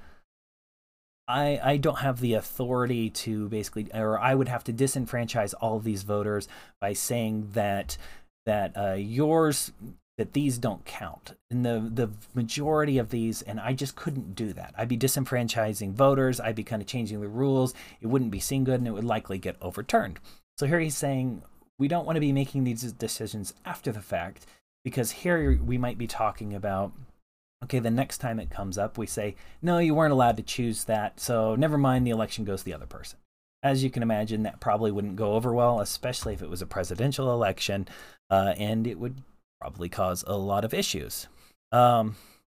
I, I don't have the authority to basically, or I would have to disenfranchise all of these voters by saying that that uh, yours, that these don't count. And the, the majority of these, and I just couldn't do that. I'd be disenfranchising voters. I'd be kind of changing the rules. It wouldn't be seen good, and it would likely get overturned. So here he's saying we don't want to be making these decisions after the fact, because here we might be talking about, okay, the next time it comes up, we say, no, you weren't allowed to choose that, so never mind, the election goes to the other person. As you can imagine, that probably wouldn't go over well, especially if it was a presidential election, uh, and it would probably cause a lot of issues. Um,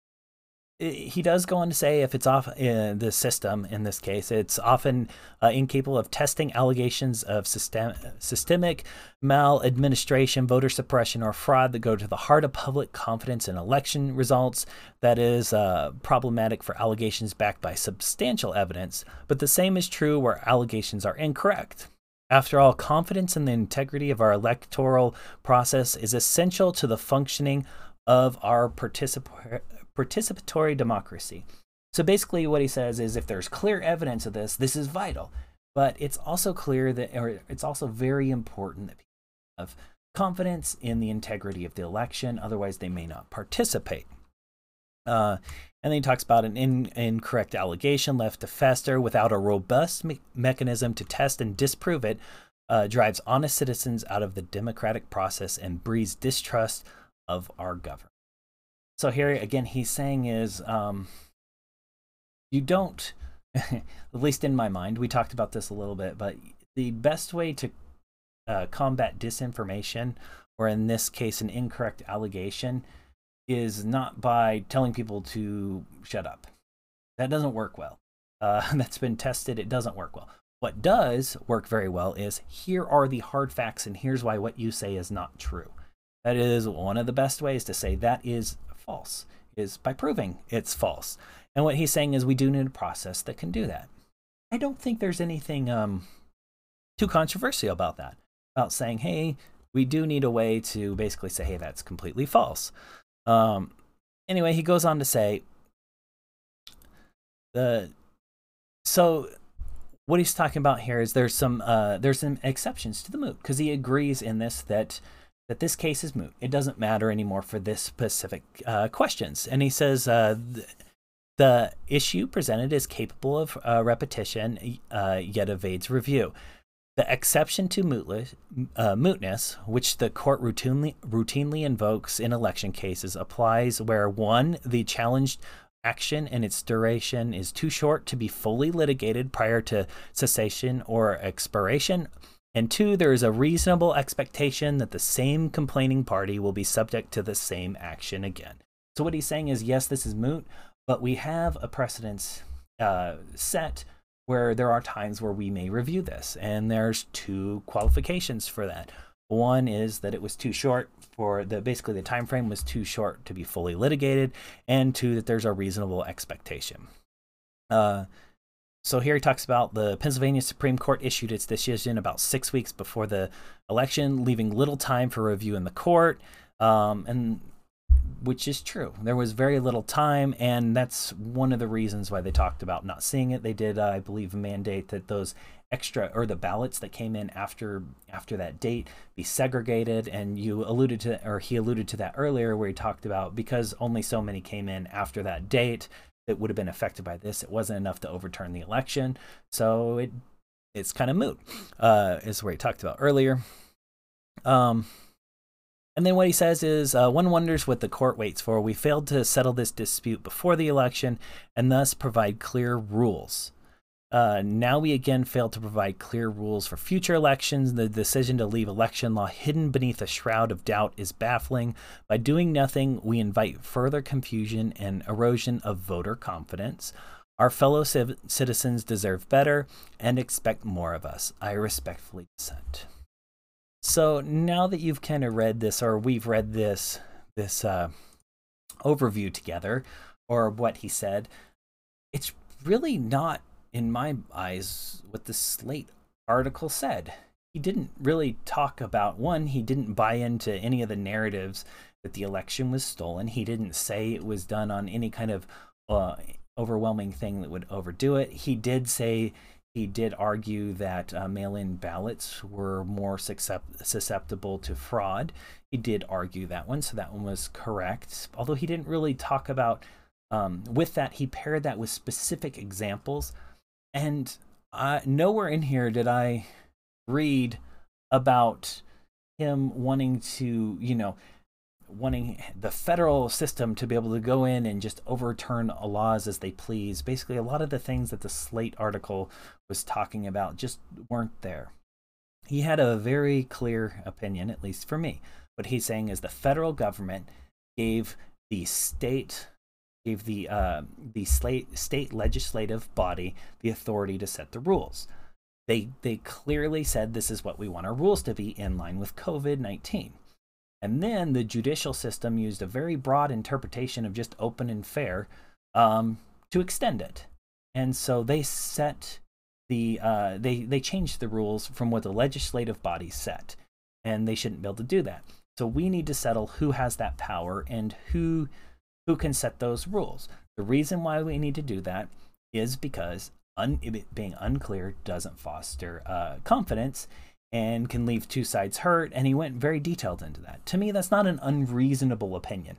he does go on to say if it's off in the system, in this case, it's often uh, incapable of testing allegations of system, systemic maladministration, voter suppression, or fraud that go to the heart of public confidence in election results. That is uh, problematic for allegations backed by substantial evidence, but the same is true where allegations are incorrect. After all, confidence in the integrity of our electoral process is essential to the functioning of our participatory participatory democracy. So basically what he says is if there's clear evidence of this, this is vital. But it's also clear that, or it's also very important that people have confidence in the integrity of the election, otherwise they may not participate. Uh, and then he talks about an in, incorrect allegation left to fester without a robust me- mechanism to test and disprove it, uh, drives honest citizens out of the democratic process and breeds distrust of our government. So here again, he's saying is um, you don't, at least in my mind, we talked about this a little bit, but the best way to uh, combat disinformation, or in this case, an incorrect allegation, is not by telling people to shut up. That doesn't work well. Uh, that's been tested. It doesn't work well. What does work very well is here are the hard facts, and here's why what you say is not true. That is one of the best ways to say that is false, is by proving it's false. And what he's saying is we do need a process that can do that. I don't think there's anything um, too controversial about that, about saying, hey, we do need a way to basically say, hey, that's completely false. Um, anyway, he goes on to say, the so what he's talking about here is there's some uh, there's some exceptions to the moot, because he agrees in this that that this case is moot. It doesn't matter anymore for this specific uh, questions. And he says uh, th- the issue presented is capable of uh, repetition, uh, yet evades review. The exception to mootless, uh, mootness, which the court routinely, routinely invokes in election cases, applies where, one, the challenged action and its duration is too short to be fully litigated prior to cessation or expiration, and two, there is a reasonable expectation that the same complaining party will be subject to the same action again. So what he's saying is, yes, this is moot, but we have a precedence uh, set where there are times where we may review this, and there's two qualifications for that. One is that it was too short for the basically the time frame was too short to be fully litigated, and two, that there's a reasonable expectation. Uh, so here he talks about the Pennsylvania Supreme Court issued its decision about six weeks before the election, leaving little time for review in the court, um, and which is true. There was very little time, and that's one of the reasons why they talked about not seeing it. They did, uh, I believe, mandate that those extra, or the ballots that came in after after that date, be segregated. And you alluded to, or he alluded to that earlier, where he talked about because only so many came in after that date that would have been affected by this, it wasn't enough to overturn the election. So it it's kind of moot, uh, is where he talked about earlier. Um. And then what he says is, uh, one wonders what the court waits for. We failed to settle this dispute before the election and thus provide clear rules. Uh, now we again fail to provide clear rules for future elections. The decision to leave election law hidden beneath a shroud of doubt is baffling. By doing nothing, we invite further confusion and erosion of voter confidence. Our fellow civ- citizens deserve better and expect more of us. I respectfully dissent. So now that you've kind of read this, or we've read this this uh, overview together, or what he said, it's really not, in my eyes, what the Slate article said. He didn't really talk about, one, he didn't buy into any of the narratives that the election was stolen. He didn't say it was done on any kind of uh, overwhelming thing that would overdo it. He did say He did argue that uh, mail-in ballots were more susceptible to fraud. He did argue that one, so that one was correct. Although he didn't really talk about, um, with that, he paired that with specific examples. And uh, nowhere in here did I read about him wanting to, you know, wanting the federal system to be able to go in and just overturn laws as they please. Basically, a lot of the things that the Slate article was talking about just weren't there. He had a very clear opinion, at least for me. What he's saying is the federal government gave the state, gave the uh, the state state legislative body the authority to set the rules. They they clearly said this is what we want our rules to be, in line with COVID nineteen. And then the judicial system used a very broad interpretation of just open and fair um, to extend it. And so they set the, uh, they, they changed the rules from what the legislative body set. And they shouldn't be able to do that. So we need to settle who has that power and who, who can set those rules. The reason why we need to do that is because un, it being unclear doesn't foster uh, confidence, and can leave two sides hurt, and he went very detailed into that. To me, that's not an unreasonable opinion.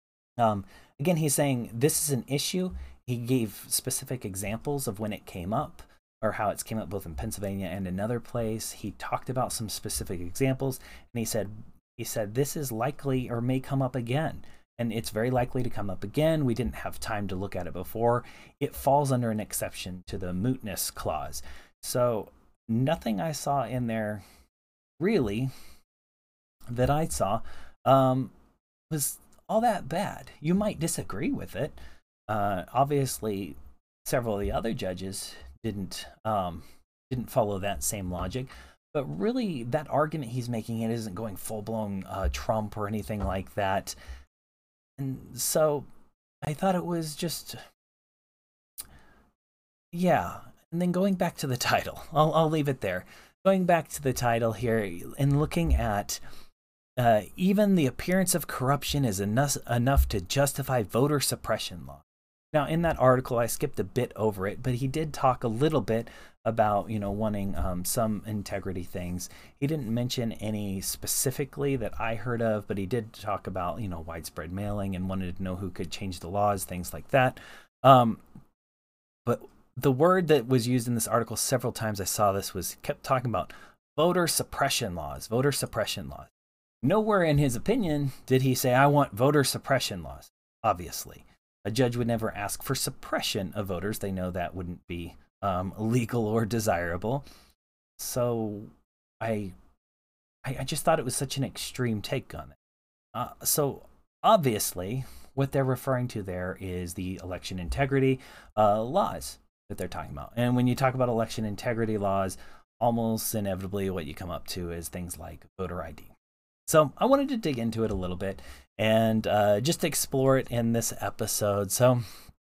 Um, again, he's saying this is an issue. He gave specific examples of when it came up, or how it's came up both in Pennsylvania and another place. He talked about some specific examples, and he said, he said this is likely or may come up again. And it's very likely to come up again. We didn't have time to look at it before. It falls under an exception to the mootness clause. So nothing I saw in there really that I saw um, was all that bad. You might disagree with it. Uh, obviously, several of the other judges didn't um, didn't follow that same logic. But really, that argument he's making, it isn't going full-blown uh, Trump or anything like that. And so I thought it was just, yeah. And then going back to the title, I'll, I'll leave it there. Going back to the title here and looking at uh, even the appearance of corruption is enough, enough to justify voter suppression law. Now, in that article, I skipped a bit over it, but he did talk a little bit about, you know, wanting um, some integrity things. He didn't mention any specifically that I heard of, but he did talk about, you know, widespread mailing and wanted to know who could change the laws, things like that. Um, but the word that was used in this article several times I saw this was kept talking about voter suppression laws, voter suppression laws. Nowhere in his opinion did he say, I want voter suppression laws, obviously. A judge would never ask for suppression of voters. They know that wouldn't be um, legal or desirable. So I, I, I just thought it was such an extreme take on it. Uh, so obviously what they're referring to there is the election integrity uh, laws. that they're talking about. And when you talk about election integrity laws, almost inevitably what you come up to is things like voter I D. So I wanted to dig into it a little bit and uh, just explore it in this episode. So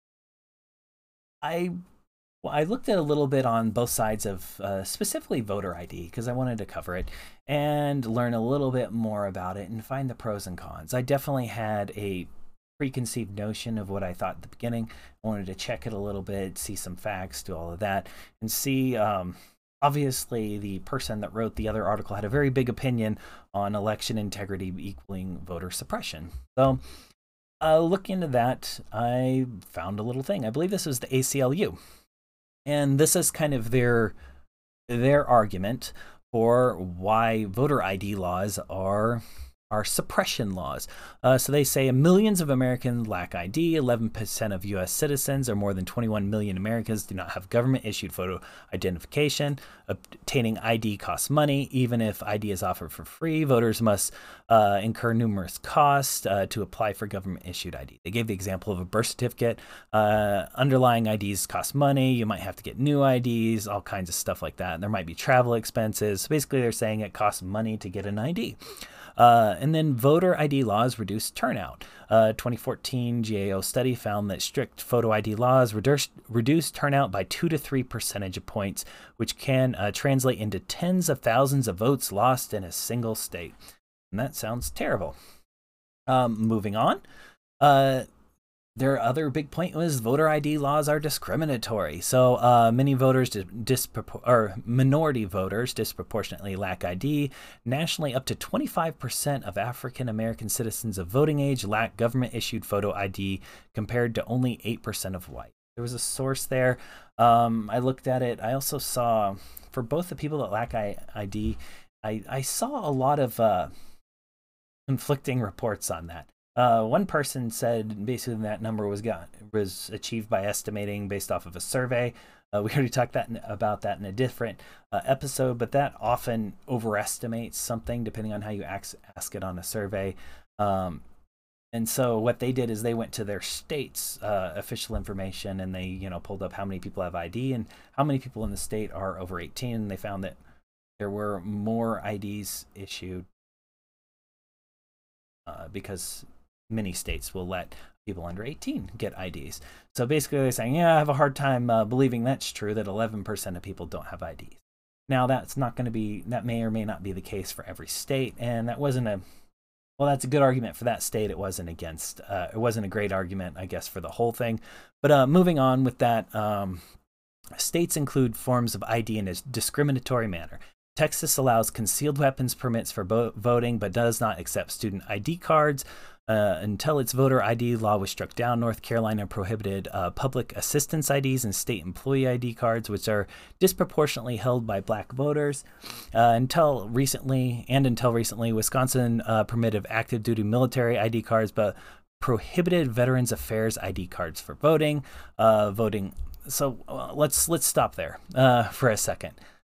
I well, I looked at a little bit on both sides of uh, specifically voter I D because I wanted to cover it and learn a little bit more about it and find the pros and cons. I definitely had a preconceived notion of what I thought at the beginning. I wanted to check it a little bit, see some facts, do all of that, and see. Um, obviously, the person that wrote the other article had a very big opinion on election integrity equaling voter suppression. So, uh, looking into that, I found a little thing. I believe this was the A C L U. And this is kind of their their argument for why voter I D laws are are suppression laws. Uh, so they say millions of Americans lack I D, eleven percent of U S citizens, or more than twenty-one million Americans, do not have government-issued photo identification. Obtaining I D costs money. Even if I D is offered for free, voters must uh, incur numerous costs uh, to apply for government-issued I D. They gave the example of a birth certificate. Uh, underlying I Ds cost money. You might have to get new I Ds, all kinds of stuff like that. And there might be travel expenses. So basically, they're saying it costs money to get an I D. Uh, and then voter I D laws reduce turnout. Uh, twenty fourteen G A O study found that strict photo I D laws reduce, reduce turnout by two to three percentage points, which can uh, translate into tens of thousands of votes lost in a single state. And that sounds terrible. Um, moving on. Uh, Their other big point was voter I D laws are discriminatory. So uh, many voters, dispropor- or minority voters, disproportionately lack I D. Nationally, up to twenty-five percent of African American citizens of voting age lack government-issued photo I D, compared to only eight percent of white. There was a source there. Um, I looked at it. I also saw, for both the people that lack I D, I, I saw a lot of uh, conflicting reports on that. Uh, one person said basically that number was got was achieved by estimating based off of a survey. Uh, we already talked that in, about that in a different uh, episode, but that often overestimates something depending on how you ask, ask it on a survey. Um, and so what they did is they went to their state's uh, official information and they, you know, pulled up how many people have I D and how many people in the state are over eighteen. And they found that there were more I Ds issued uh, because many states will let people under eighteen get I Ds. So basically they're saying, yeah, I have a hard time uh, believing that's true, that eleven percent of people don't have I Ds. Now that's not going to be, that may or may not be the case for every state. And that wasn't a, well, that's a good argument for that state. It wasn't against, uh, it wasn't a great argument, I guess, for the whole thing. But uh, moving on with that, um, states include forms of I D in a discriminatory manner. Texas allows concealed weapons permits for bo- voting, but does not accept student I D cards. Uh, until its voter I D law was struck down, North Carolina prohibited uh, public assistance I Ds and state employee I D cards, which are disproportionately held by black voters. Uh, until recently, and until recently, Wisconsin uh, permitted active duty military I D cards, but prohibited Veterans Affairs I D cards for voting. Uh, voting. So uh, let's let's stop there uh, for a second.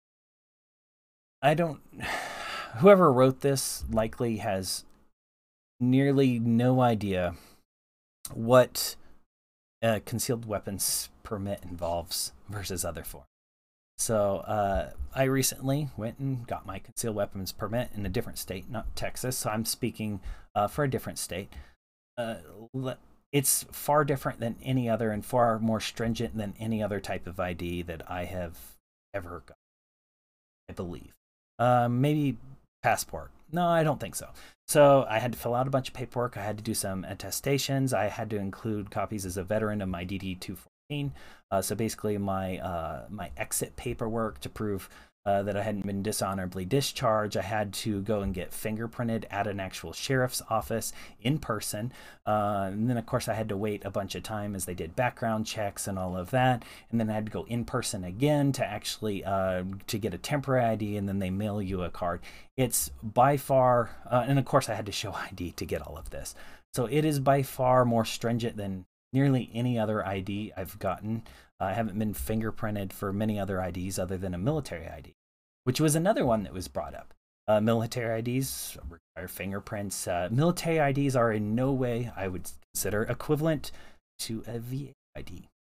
I don't. Whoever wrote this likely has nearly no idea what a concealed weapons permit involves versus other forms. So uh, I recently went and got my concealed weapons permit in a different state, not Texas. So I'm speaking uh, for a different state. Uh, it's far different than any other and far more stringent than any other type of I D that I have ever got, I believe. Uh, maybe passport. No, I don't think so. So I had to fill out a bunch of paperwork. I had to do some attestations. I had to include copies as a veteran of my D D two fourteen. Uh, so basically my uh, my exit paperwork to prove uh, that I hadn't been dishonorably discharged. I had to go and get fingerprinted at an actual sheriff's office in person. Uh, and then, of course, I had to wait a bunch of time as they did background checks and all of that. And then I had to go in person again to actually uh, to get a temporary I D, and then they mail you a card. It's by far, uh, and of course, I had to show I D to get all of this. So it is by far more stringent than nearly any other I D I've gotten. I haven't been fingerprinted for many other I Ds other than a military I D, which was another one that was brought up. Uh, military I Ds require fingerprints. Uh, military I Ds are in no way, I would consider, equivalent to a V A I D.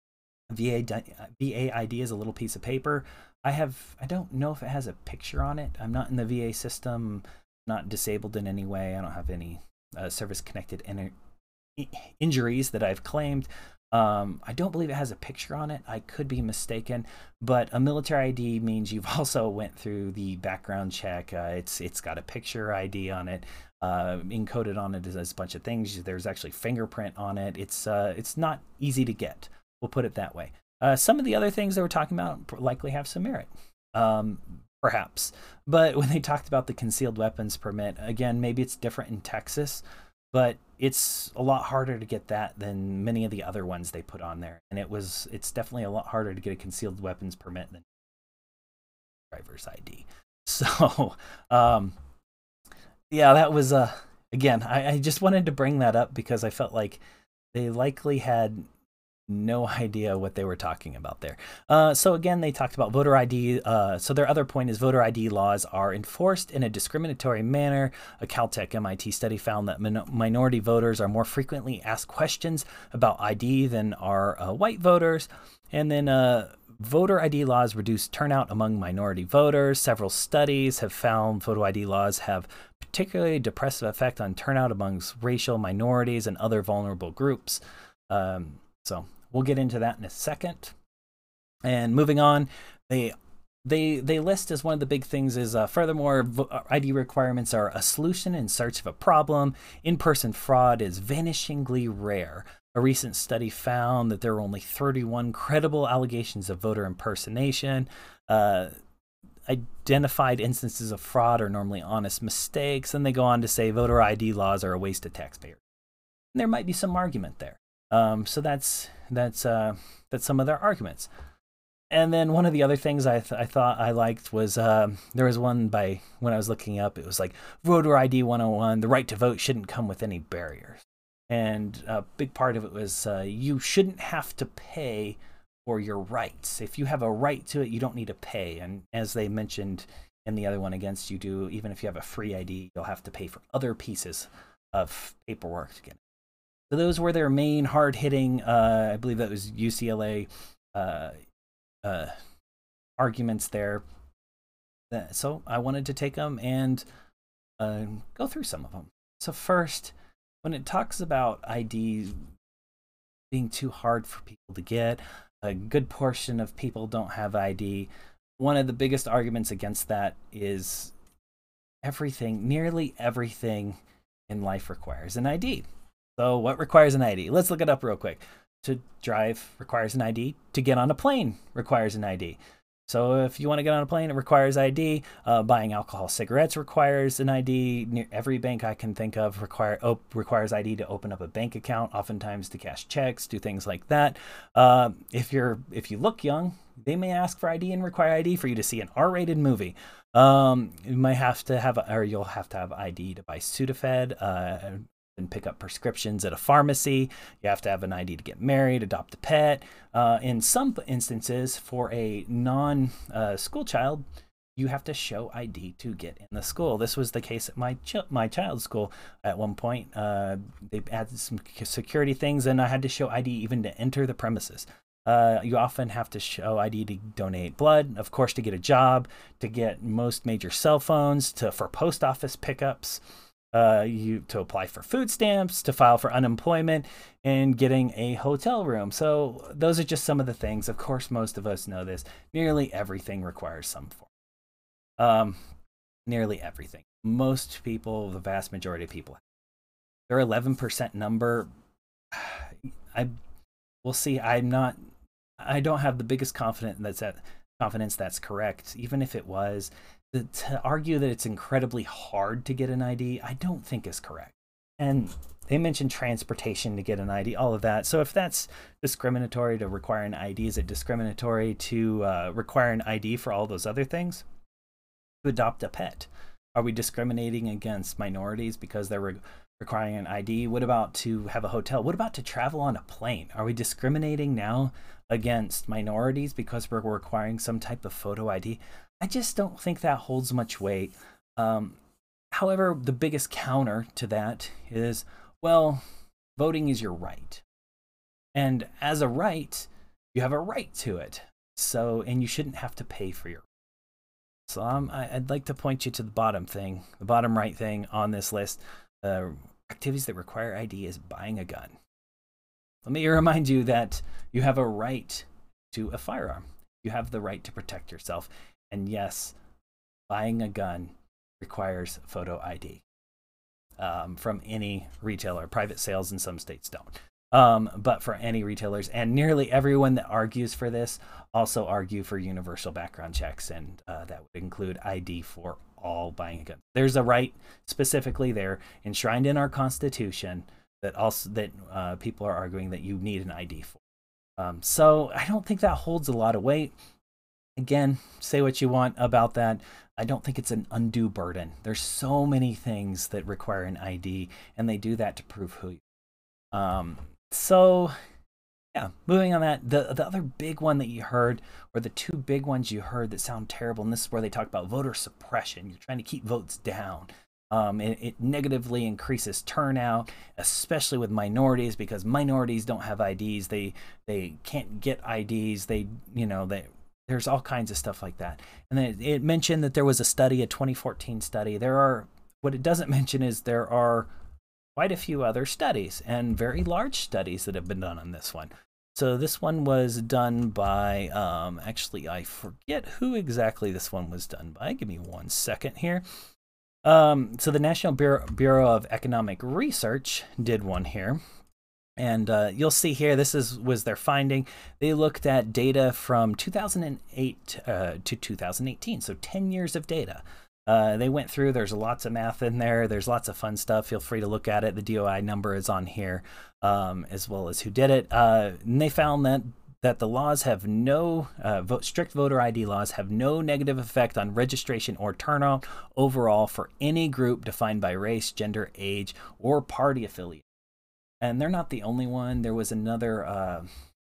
V A V A I D is a little piece of paper. I have I don't know if it has a picture on it. I'm not in the V A system, not disabled in any way. I don't have any uh, service connected in injuries that I've claimed. Um, I don't believe it has a picture on it. I could be mistaken, but a military I D means you've also went through the background check. Uh, it's it's got a picture I D on it. Uh, encoded on it is a bunch of things. There's actually fingerprint on it. It's uh, it's not easy to get. We'll put it that way. Uh, some of the other things they were talking about likely have some merit, um, perhaps. But when they talked about the concealed weapons permit, again, maybe it's different in Texas, but it's a lot harder to get that than many of the other ones they put on there. And it was, it's definitely a lot harder to get a concealed weapons permit than driver's I D. So, um, yeah, that was, uh, again, I, I just wanted to bring that up because I felt like they likely had no idea what they were talking about there. Uh, so again, they talked about voter I D. Uh, so their other point is voter I D laws are enforced in a discriminatory manner. A Caltech M I T study found that min minority voters are more frequently asked questions about I D than are uh, white voters. And then uh, voter I D laws reduce turnout among minority voters. Several studies have found photo I D laws have particularly depressive effect on turnout amongst racial minorities and other vulnerable groups. Um, so we'll get into that in a second. And moving on, they they they list as one of the big things is uh, furthermore, I D requirements are a solution in search of a problem. In-person fraud is vanishingly rare. A recent study found that there are only thirty-one credible allegations of voter impersonation. Uh, identified instances of fraud are normally honest mistakes, and they go on to say voter I D laws are a waste of taxpayers. And there might be some argument there. Um, so that's that's uh, that's some of their arguments. And then one of the other things I, th I thought I liked was uh, there was one by when I was looking up. It was like voter I D one oh one. The right to vote shouldn't come with any barriers. And a big part of it was uh, you shouldn't have to pay for your rights. If you have a right to it, you don't need to pay. And as they mentioned in the other one against you do, even if you have a free I D, you'll have to pay for other pieces of paperwork to get it. So those were their main hard-hitting, uh, I believe that was U C L A uh, uh, arguments there. So I wanted to take them and uh, go through some of them. So first, when it talks about I D being too hard for people to get, a good portion of people don't have I D. One of the biggest arguments against that is everything, nearly everything in life requires an I D. So what requires an I D? Let's look it up real quick. To drive requires an I D. To get on a plane requires an I D. So if you want to get on a plane, it requires I D. Uh, buying alcohol, cigarettes requires an I D. Near every bank I can think of require op requires I D to open up a bank account, oftentimes to cash checks, do things like that. Uh, if you're if you look young, they may ask for I D and require I D for you to see an R rated movie. Um, you might have to have, or you'll have to have I D to buy Sudafed. Uh, and pick up prescriptions at a pharmacy. You have to have an I D to get married, adopt a pet. Uh, in some instances, for a non-school uh, child, you have to show I D to get in the school. This was the case at my ch my child's school at one point. Uh, they added some security things, and I had to show I D even to enter the premises. Uh, you often have to show I D to donate blood, of course, to get a job, to get most major cell phones, to for post office pickups. Uh, you to apply for food stamps, to file for unemployment, and getting a hotel room. So those are just some of the things. Of course, most of us know this. Nearly everything requires some form. Um, nearly everything. Most people, the vast majority of people, their eleven percent number. I will see. I'm not. I don't have the biggest confidence that's that confidence that's correct. Even if it was. To argue that it's incredibly hard to get an I D, I don't think is correct. And they mentioned transportation to get an I D, all of that. So if that's discriminatory to require an I D, is it discriminatory to uh, require an I D for all those other things? To adopt a pet, are we discriminating against minorities because they're re requiring an I D? What about to have a hotel? What about to travel on a plane? Are we discriminating now against minorities because we're requiring some type of photo I D? I just don't think that holds much weight. Um, however, the biggest counter to that is, well, voting is your right. And as a right, you have a right to it. So, and you shouldn't have to pay for your. So um, I, I'd like to point you to the bottom thing, the bottom right thing on this list. Uh, activities that require I D is buying a gun. Let me remind you that you have a right to a firearm. You have the right to protect yourself. And yes, buying a gun requires photo I D um, from any retailer. Private sales in some states don't. Um, but for any retailers, and nearly everyone that argues for this also argue for universal background checks, and uh, that would include I D for all buying a gun. There's a right specifically there enshrined in our Constitution that also that uh, people are arguing that you need an I D for. Um, so I don't think that holds a lot of weight. Again, say what you want about that. I don't think it's an undue burden. There's so many things that require an I D, and they do that to prove who you are. Um, so yeah, moving on that, the, the other big one that you heard, or the two big ones you heard that sound terrible, and this is where they talk about voter suppression. You're trying to keep votes down. Um, it, it negatively increases turnout, especially with minorities, because minorities don't have I Ds. They they can't get I Ds. They, you know, they, there's all kinds of stuff like that. And then it, it mentioned that there was a study, a twenty fourteen study. There are, what it doesn't mention is there are quite a few other studies, and very large studies that have been done on this one. So this one was done by, um, actually, I forget who exactly this one was done by. Give me one second here. Um, so the National Bureau, Bureau of Economic Research did one here. And uh, you'll see here, this is was their finding. They looked at data from two thousand eight uh, to two thousand eighteen, so ten years of data. Uh, they went through, there's lots of math in there. There's lots of fun stuff. Feel free to look at it. The D O I number is on here, um, as well as who did it. Uh, and they found that that the laws have no, uh, vote, strict voter I D laws have no negative effect on registration or turnout overall for any group defined by race, gender, age, or party affiliation. And they're not the only one. There was another uh,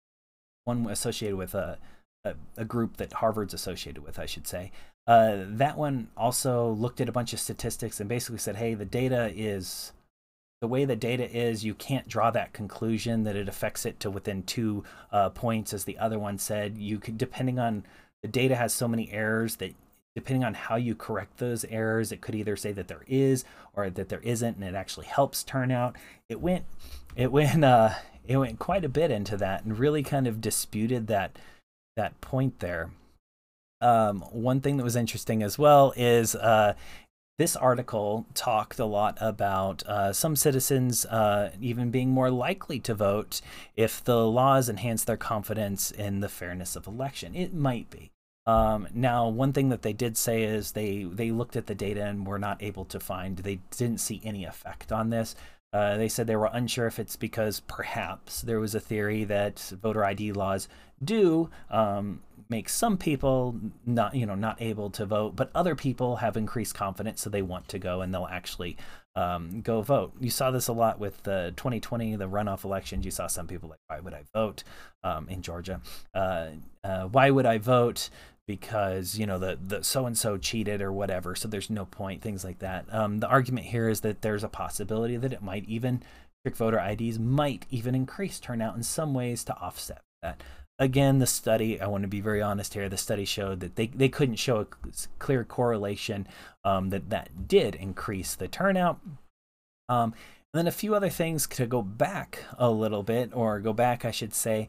one associated with a, a, a group that Harvard's associated with, I should say. Uh, that one also looked at a bunch of statistics and basically said, hey, the data is, the way the data is, you can't draw that conclusion that it affects it to within two uh, points, as the other one said. You could, depending on, the data has so many errors that depending on how you correct those errors, it could either say that there is or that there isn't, and it actually helps turnout. It went, it went, uh, it went quite a bit into that and really kind of disputed that that point there. Um, one thing that was interesting as well is uh, this article talked a lot about uh, some citizens uh, even being more likely to vote if the laws enhance their confidence in the fairness of election. It might be. Um, now, one thing that they did say is they, they looked at the data and were not able to find, they didn't see any effect on this. Uh, they said they were unsure if it's because perhaps there was a theory that voter I D laws do um, make some people not, you know, not able to vote, but other people have increased confidence, so they want to go and they'll actually um, go vote. You saw this a lot with the twenty twenty, the runoff elections. You saw some people like, why would I vote um, in Georgia? Uh, uh, why would I vote? Because, you know, the, the so-and-so cheated or whatever, so there's no point, things like that. Um, the argument here is that there's a possibility that it might even, strict voter I Ds might even increase turnout in some ways to offset that. Again, the study, I want to be very honest here, the study showed that they, they couldn't show a clear correlation um, that that did increase the turnout. Um, and then a few other things to go back a little bit, or go back, I should say.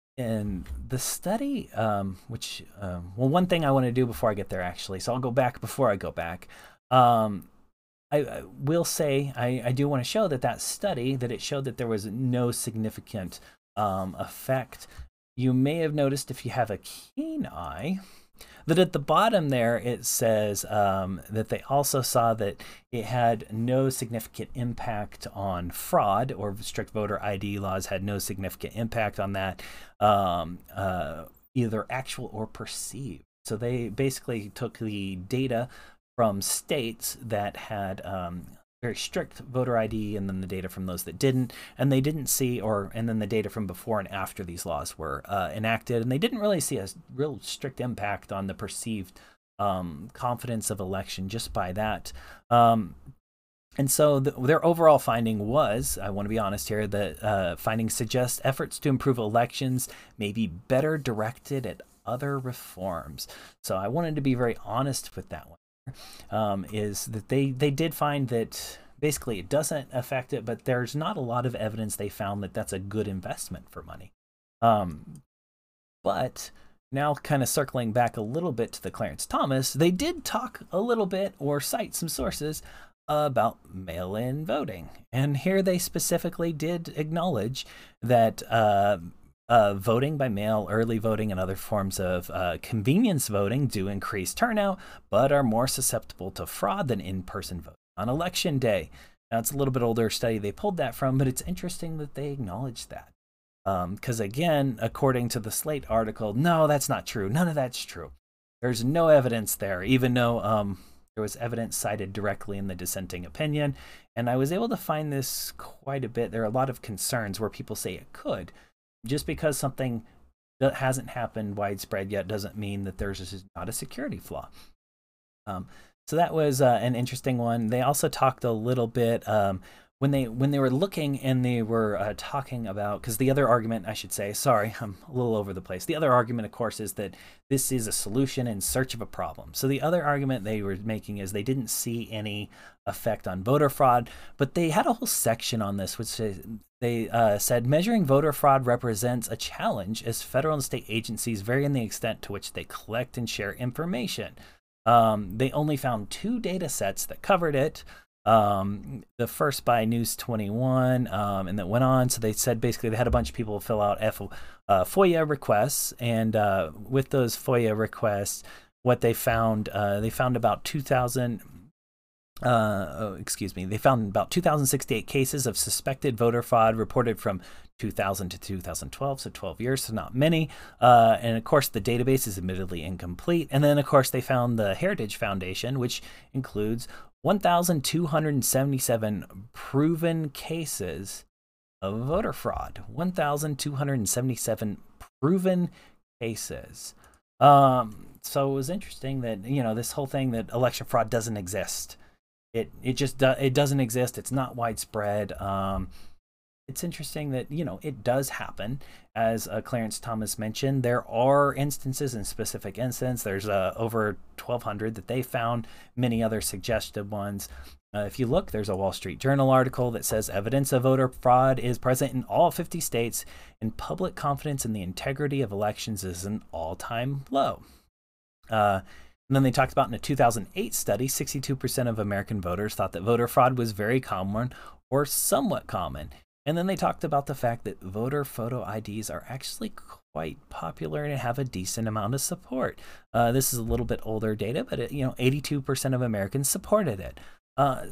And the study, um, which, um, well, one thing I want to do before I get there, actually, so I'll go back before I go back. Um, I, I will say, I, I do want to show that that study, that it showed that there was no significant um, effect. You may have noticed, if you have a keen eye, that at the bottom there it says um, that they also saw that it had no significant impact on fraud, or strict voter I D laws had no significant impact on that, um, uh, either actual or perceived. So they basically took the data from states that had um, very strict voter I D, and then the data from those that didn't, and they didn't see, or and then the data from before and after these laws were uh, enacted, and they didn't really see a real strict impact on the perceived um, confidence of election just by that. Um, And so the, their overall finding was, I want to be honest here, that uh, findings suggest efforts to improve elections may be better directed at other reforms. So I wanted to be very honest with that one. Um, is that they, they did find that basically it doesn't affect it, but there's not a lot of evidence they found that that's a good investment for money. Um, but now kind of circling back a little bit to the Clarence Thomas, they did talk a little bit or cite some sources about mail-in voting. And here they specifically did acknowledge that uh, uh, voting by mail, early voting, and other forms of uh, convenience voting do increase turnout, but are more susceptible to fraud than in-person voting on election day. Now, it's a little bit older study they pulled that from, but it's interesting that they acknowledge that. Because um, again, according to the Slate article, no, that's not true. None of that's true. There's no evidence there, even though um, there was evidence cited directly in the dissenting opinion. And I was able to find this quite a bit. There are a lot of concerns where people say it could. Just because something that hasn't happened widespread yet doesn't mean that there's not a security flaw. Um, so that was uh, an interesting one. They also talked a little bit um, when they when they were looking and they were uh, talking about, because the other argument, I should say, sorry, I'm a little over the place. The other argument, of course, is that this is a solution in search of a problem. So the other argument they were making is they didn't see any effect on voter fraud, but they had a whole section on this, which they uh, said measuring voter fraud represents a challenge as federal and state agencies vary in the extent to which they collect and share information. Um, they only found two data sets that covered it. Um, the first by News twenty-one, um, and that went on. So they said basically they had a bunch of people fill out F, uh, FOIA requests, and uh, with those FOIA requests, what they found, uh, they found about two thousand. Uh, oh, excuse me. They found about two thousand sixty-eight cases of suspected voter fraud reported from two thousand to two thousand twelve, so twelve years, so not many. Uh, and of course, the database is admittedly incomplete. And then, of course, they found the Heritage Foundation, which includes one thousand two hundred seventy-seven proven cases of voter fraud. one thousand two hundred seventy-seven proven cases. Um, so it was interesting that, you know, this whole thing that election fraud doesn't exist. It it just do, it doesn't exist. It's not widespread. Um, it's interesting that, you know, it does happen. As uh, Clarence Thomas mentioned, there are instances in specific instances. There's uh, over twelve hundred that they found, many other suggested ones. Uh, if you look, there's a Wall Street Journal article that says evidence of voter fraud is present in all fifty states, and public confidence in the integrity of elections is an all-time low. Uh, And then they talked about in a two thousand eight study, sixty-two percent of American voters thought that voter fraud was very common or somewhat common. And then they talked about the fact that voter photo I Ds are actually quite popular and have a decent amount of support. Uh, this is a little bit older data, but it, you know, eighty-two percent of Americans supported it. Uh,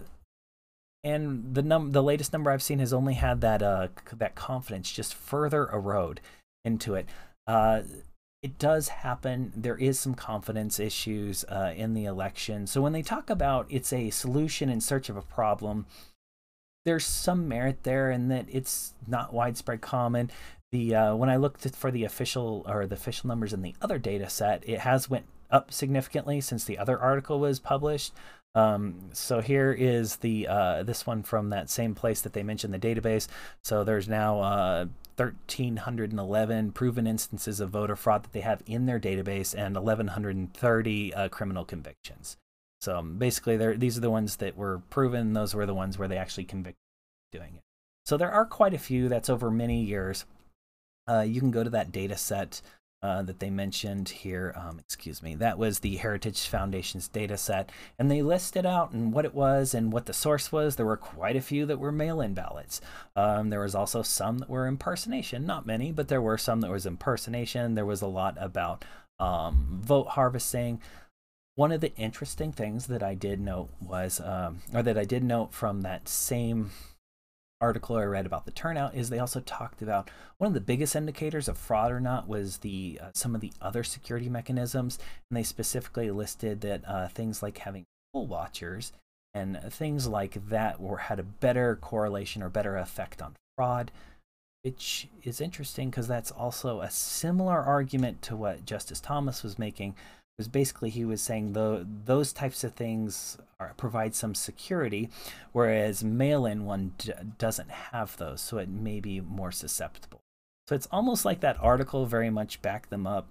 and the num the latest number I've seen has only had that uh, that confidence just further erode into it. Uh, It does happen. There is some confidence issues uh, in the election. So when they talk about it's a solution in search of a problem, there's some merit there in that it's not widespread common. The uh, when I looked at, for the official or the official numbers in the other data set, it has went up significantly since the other article was published. Um, so here is the uh, this one from that same place that they mentioned, the database. So there's now uh, one thousand three hundred eleven proven instances of voter fraud that they have in their database, and one thousand one hundred thirty uh, criminal convictions. So um, basically, these are the ones that were proven. Those were the ones where they actually convicted doing it. So there are quite a few. That's over many years. Uh, you can go to that data set uh, that they mentioned here. Um, excuse me. That was the Heritage Foundation's data set. And they listed out and what it was and what the source was. There were quite a few that were mail-in ballots. Um, there was also some that were impersonation. Not many, but there were some that was impersonation. There was a lot about um, vote harvesting. One of the interesting things that I did note was, um, or that I did note from that same article I read about the turnout, is they also talked about one of the biggest indicators of fraud or not was the uh, some of the other security mechanisms, and they specifically listed that uh, things like having poll watchers and things like that were had a better correlation or better effect on fraud, which is interesting because that's also a similar argument to what Justice Thomas was making. was basically he was saying the those types of things are, provide some security, whereas mail-in one d- doesn't have those, so it may be more susceptible. So it's almost like that article very much backed them up.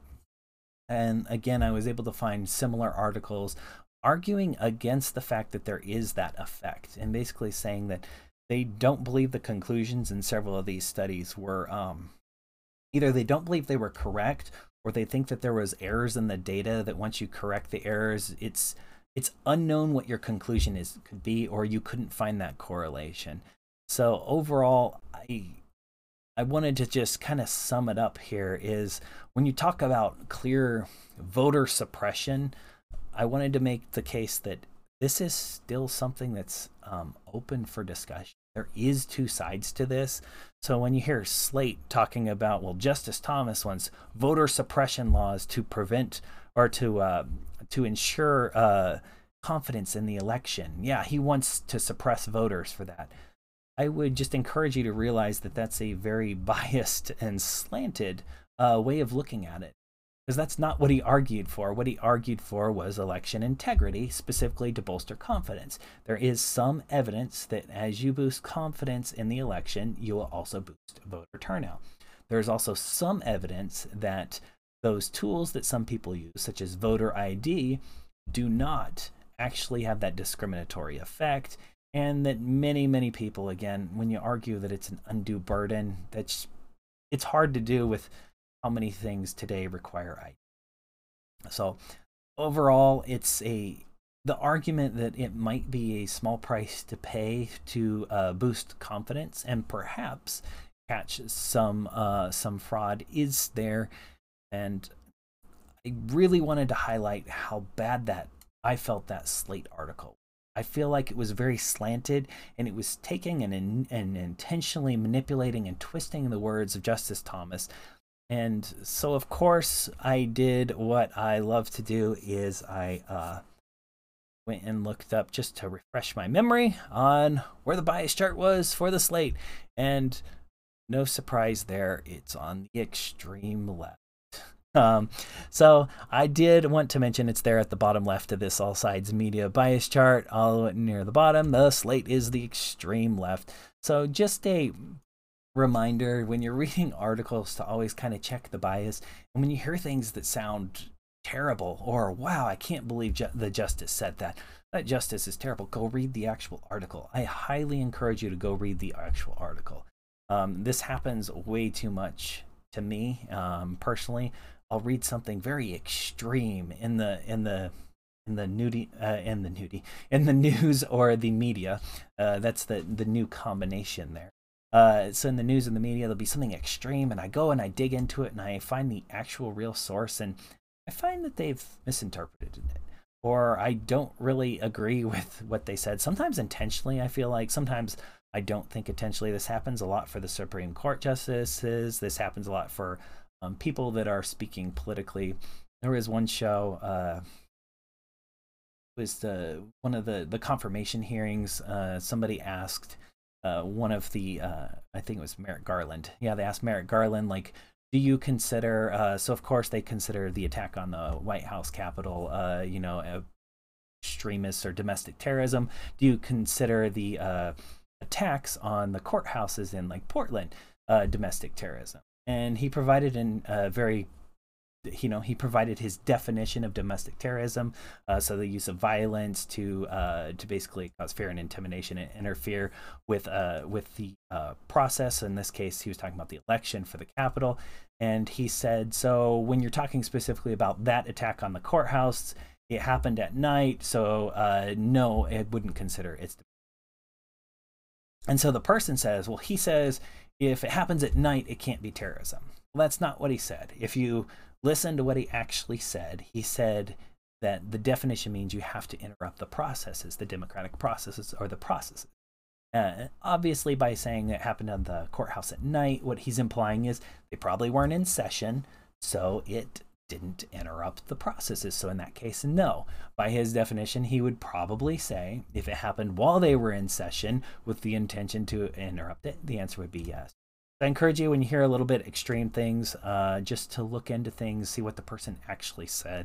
And again, I was able to find similar articles arguing against the fact that there is that effect, and basically saying that they don't believe the conclusions in several of these studies were um, either they don't believe they were correct, or they think that there was errors in the data that once you correct the errors, it's it's unknown what your conclusion is could be, or you couldn't find that correlation. So overall, I I wanted to just kind of sum it up here is when you talk about clear voter suppression, I wanted to make the case that this is still something that's um, open for discussion. There is two sides to this. So when you hear Slate talking about, well, Justice Thomas wants voter suppression laws to prevent or to uh, to ensure uh, confidence in the election. Yeah, he wants to suppress voters for that. I would just encourage you to realize that that's a very biased and slanted uh, way of looking at it, because that's not what he argued for. What he argued for was election integrity, specifically to bolster confidence. There is some evidence that as you boost confidence in the election, you will also boost voter turnout. There's also some evidence that those tools that some people use, such as voter I D, do not actually have that discriminatory effect, and that many, many people, again, when you argue that it's an undue burden, that's it's hard to do with how many things today require I D. So overall, it's a the argument that it might be a small price to pay to uh, boost confidence and perhaps catch some uh, some fraud is there. And I really wanted to highlight how bad that I felt that Slate article. I feel like it was very slanted, and it was taking and, and intentionally manipulating and twisting the words of Justice Thomas. And so, of course, I did what I love to do is I uh, went and looked up just to refresh my memory on where the bias chart was for the Slate. And no surprise there, it's on the extreme left. Um, so I did want to mention it's there at the bottom left of this All Sides Media bias chart, all near the bottom. The Slate is the extreme left. So just a reminder when you're reading articles to always kind of check the bias, and when you hear things that sound terrible or wow, I can't believe ju- the justice said that that justice is terrible, go read the actual article. I highly encourage you to go read the actual article. Um, this happens way too much to me um, personally. I'll read something very extreme in the in the in the nudie uh, in the nudie in the news or the media. Uh, that's the the new combination there. Uh, so in the news and the media, there'll be something extreme, and I go and I dig into it, and I find the actual real source, and I find that they've misinterpreted it, or I don't really agree with what they said. Sometimes intentionally, I feel like. Sometimes I don't think intentionally. This happens a lot for the Supreme Court justices. This happens a lot for um, people that are speaking politically. There was one show. Uh, was the one of the the confirmation hearings. Uh, somebody asked. Uh, one of the, uh, I think it was Merrick Garland. Yeah, they asked Merrick Garland, like, do you consider, uh, so of course they consider the attack on the White House Capitol, uh, you know, uh, extremists or domestic terrorism. Do you consider the uh, attacks on the courthouses in like Portland uh, domestic terrorism? And he provided a uh, very you know, he provided his definition of domestic terrorism. Uh, so the use of violence to uh, to basically cause fear and intimidation and interfere with uh, with the uh, process. In this case, he was talking about the election for the Capitol. And he said, so when you're talking specifically about that attack on the courthouse, it happened at night. So uh, no, it wouldn't consider it. And so the person says, well, he says, if it happens at night, it can't be terrorism. Well, that's not what he said. If you listen to what he actually said, he said that the definition means you have to interrupt the processes, the democratic processes or the processes. Uh, obviously, by saying it happened on the courthouse at night, what he's implying is they probably weren't in session, so it didn't interrupt the processes. So in that case, no. By his definition, he would probably say if it happened while they were in session with the intention to interrupt it, the answer would be yes. I encourage you, when you hear a little bit extreme things, uh, just to look into things, see what the person actually said.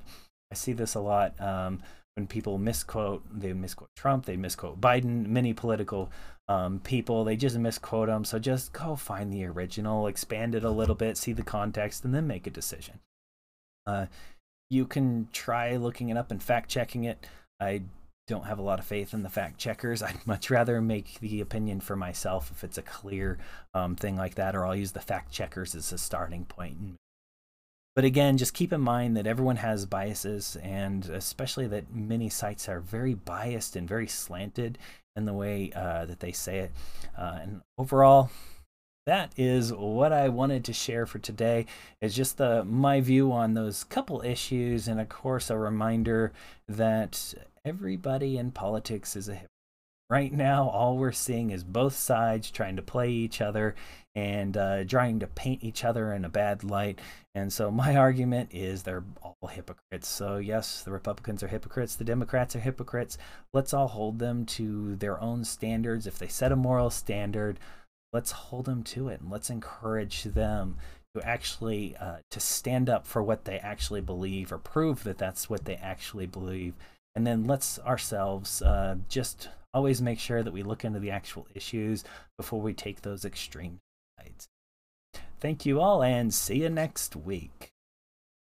I see this a lot um, when people misquote, they misquote Trump, they misquote Biden, many political um, people, they just misquote them. So just go find the original, expand it a little bit, see the context, and then make a decision. Uh, you can try looking it up and fact checking it. I don't have a lot of faith in the fact checkers. I'd much rather make the opinion for myself if it's a clear um, thing like that, or I'll use the fact checkers as a starting point. But again, just keep in mind that everyone has biases, and especially that many sites are very biased and very slanted in the way uh, that they say it. Uh, and overall, that is what I wanted to share for today. Is just the my view on those couple issues, and of course a reminder that everybody in politics is a hypocrite. Right now, all we're seeing is both sides trying to play each other and uh, trying to paint each other in a bad light. And so my argument is they're all hypocrites. So yes, the Republicans are hypocrites, the Democrats are hypocrites. Let's all hold them to their own standards. If they set a moral standard, let's hold them to it, and let's encourage them to actually uh, to stand up for what they actually believe, or prove that that's what they actually believe. And then let's ourselves uh, just always make sure that we look into the actual issues before we take those extreme sides. Thank you all, and see you next week.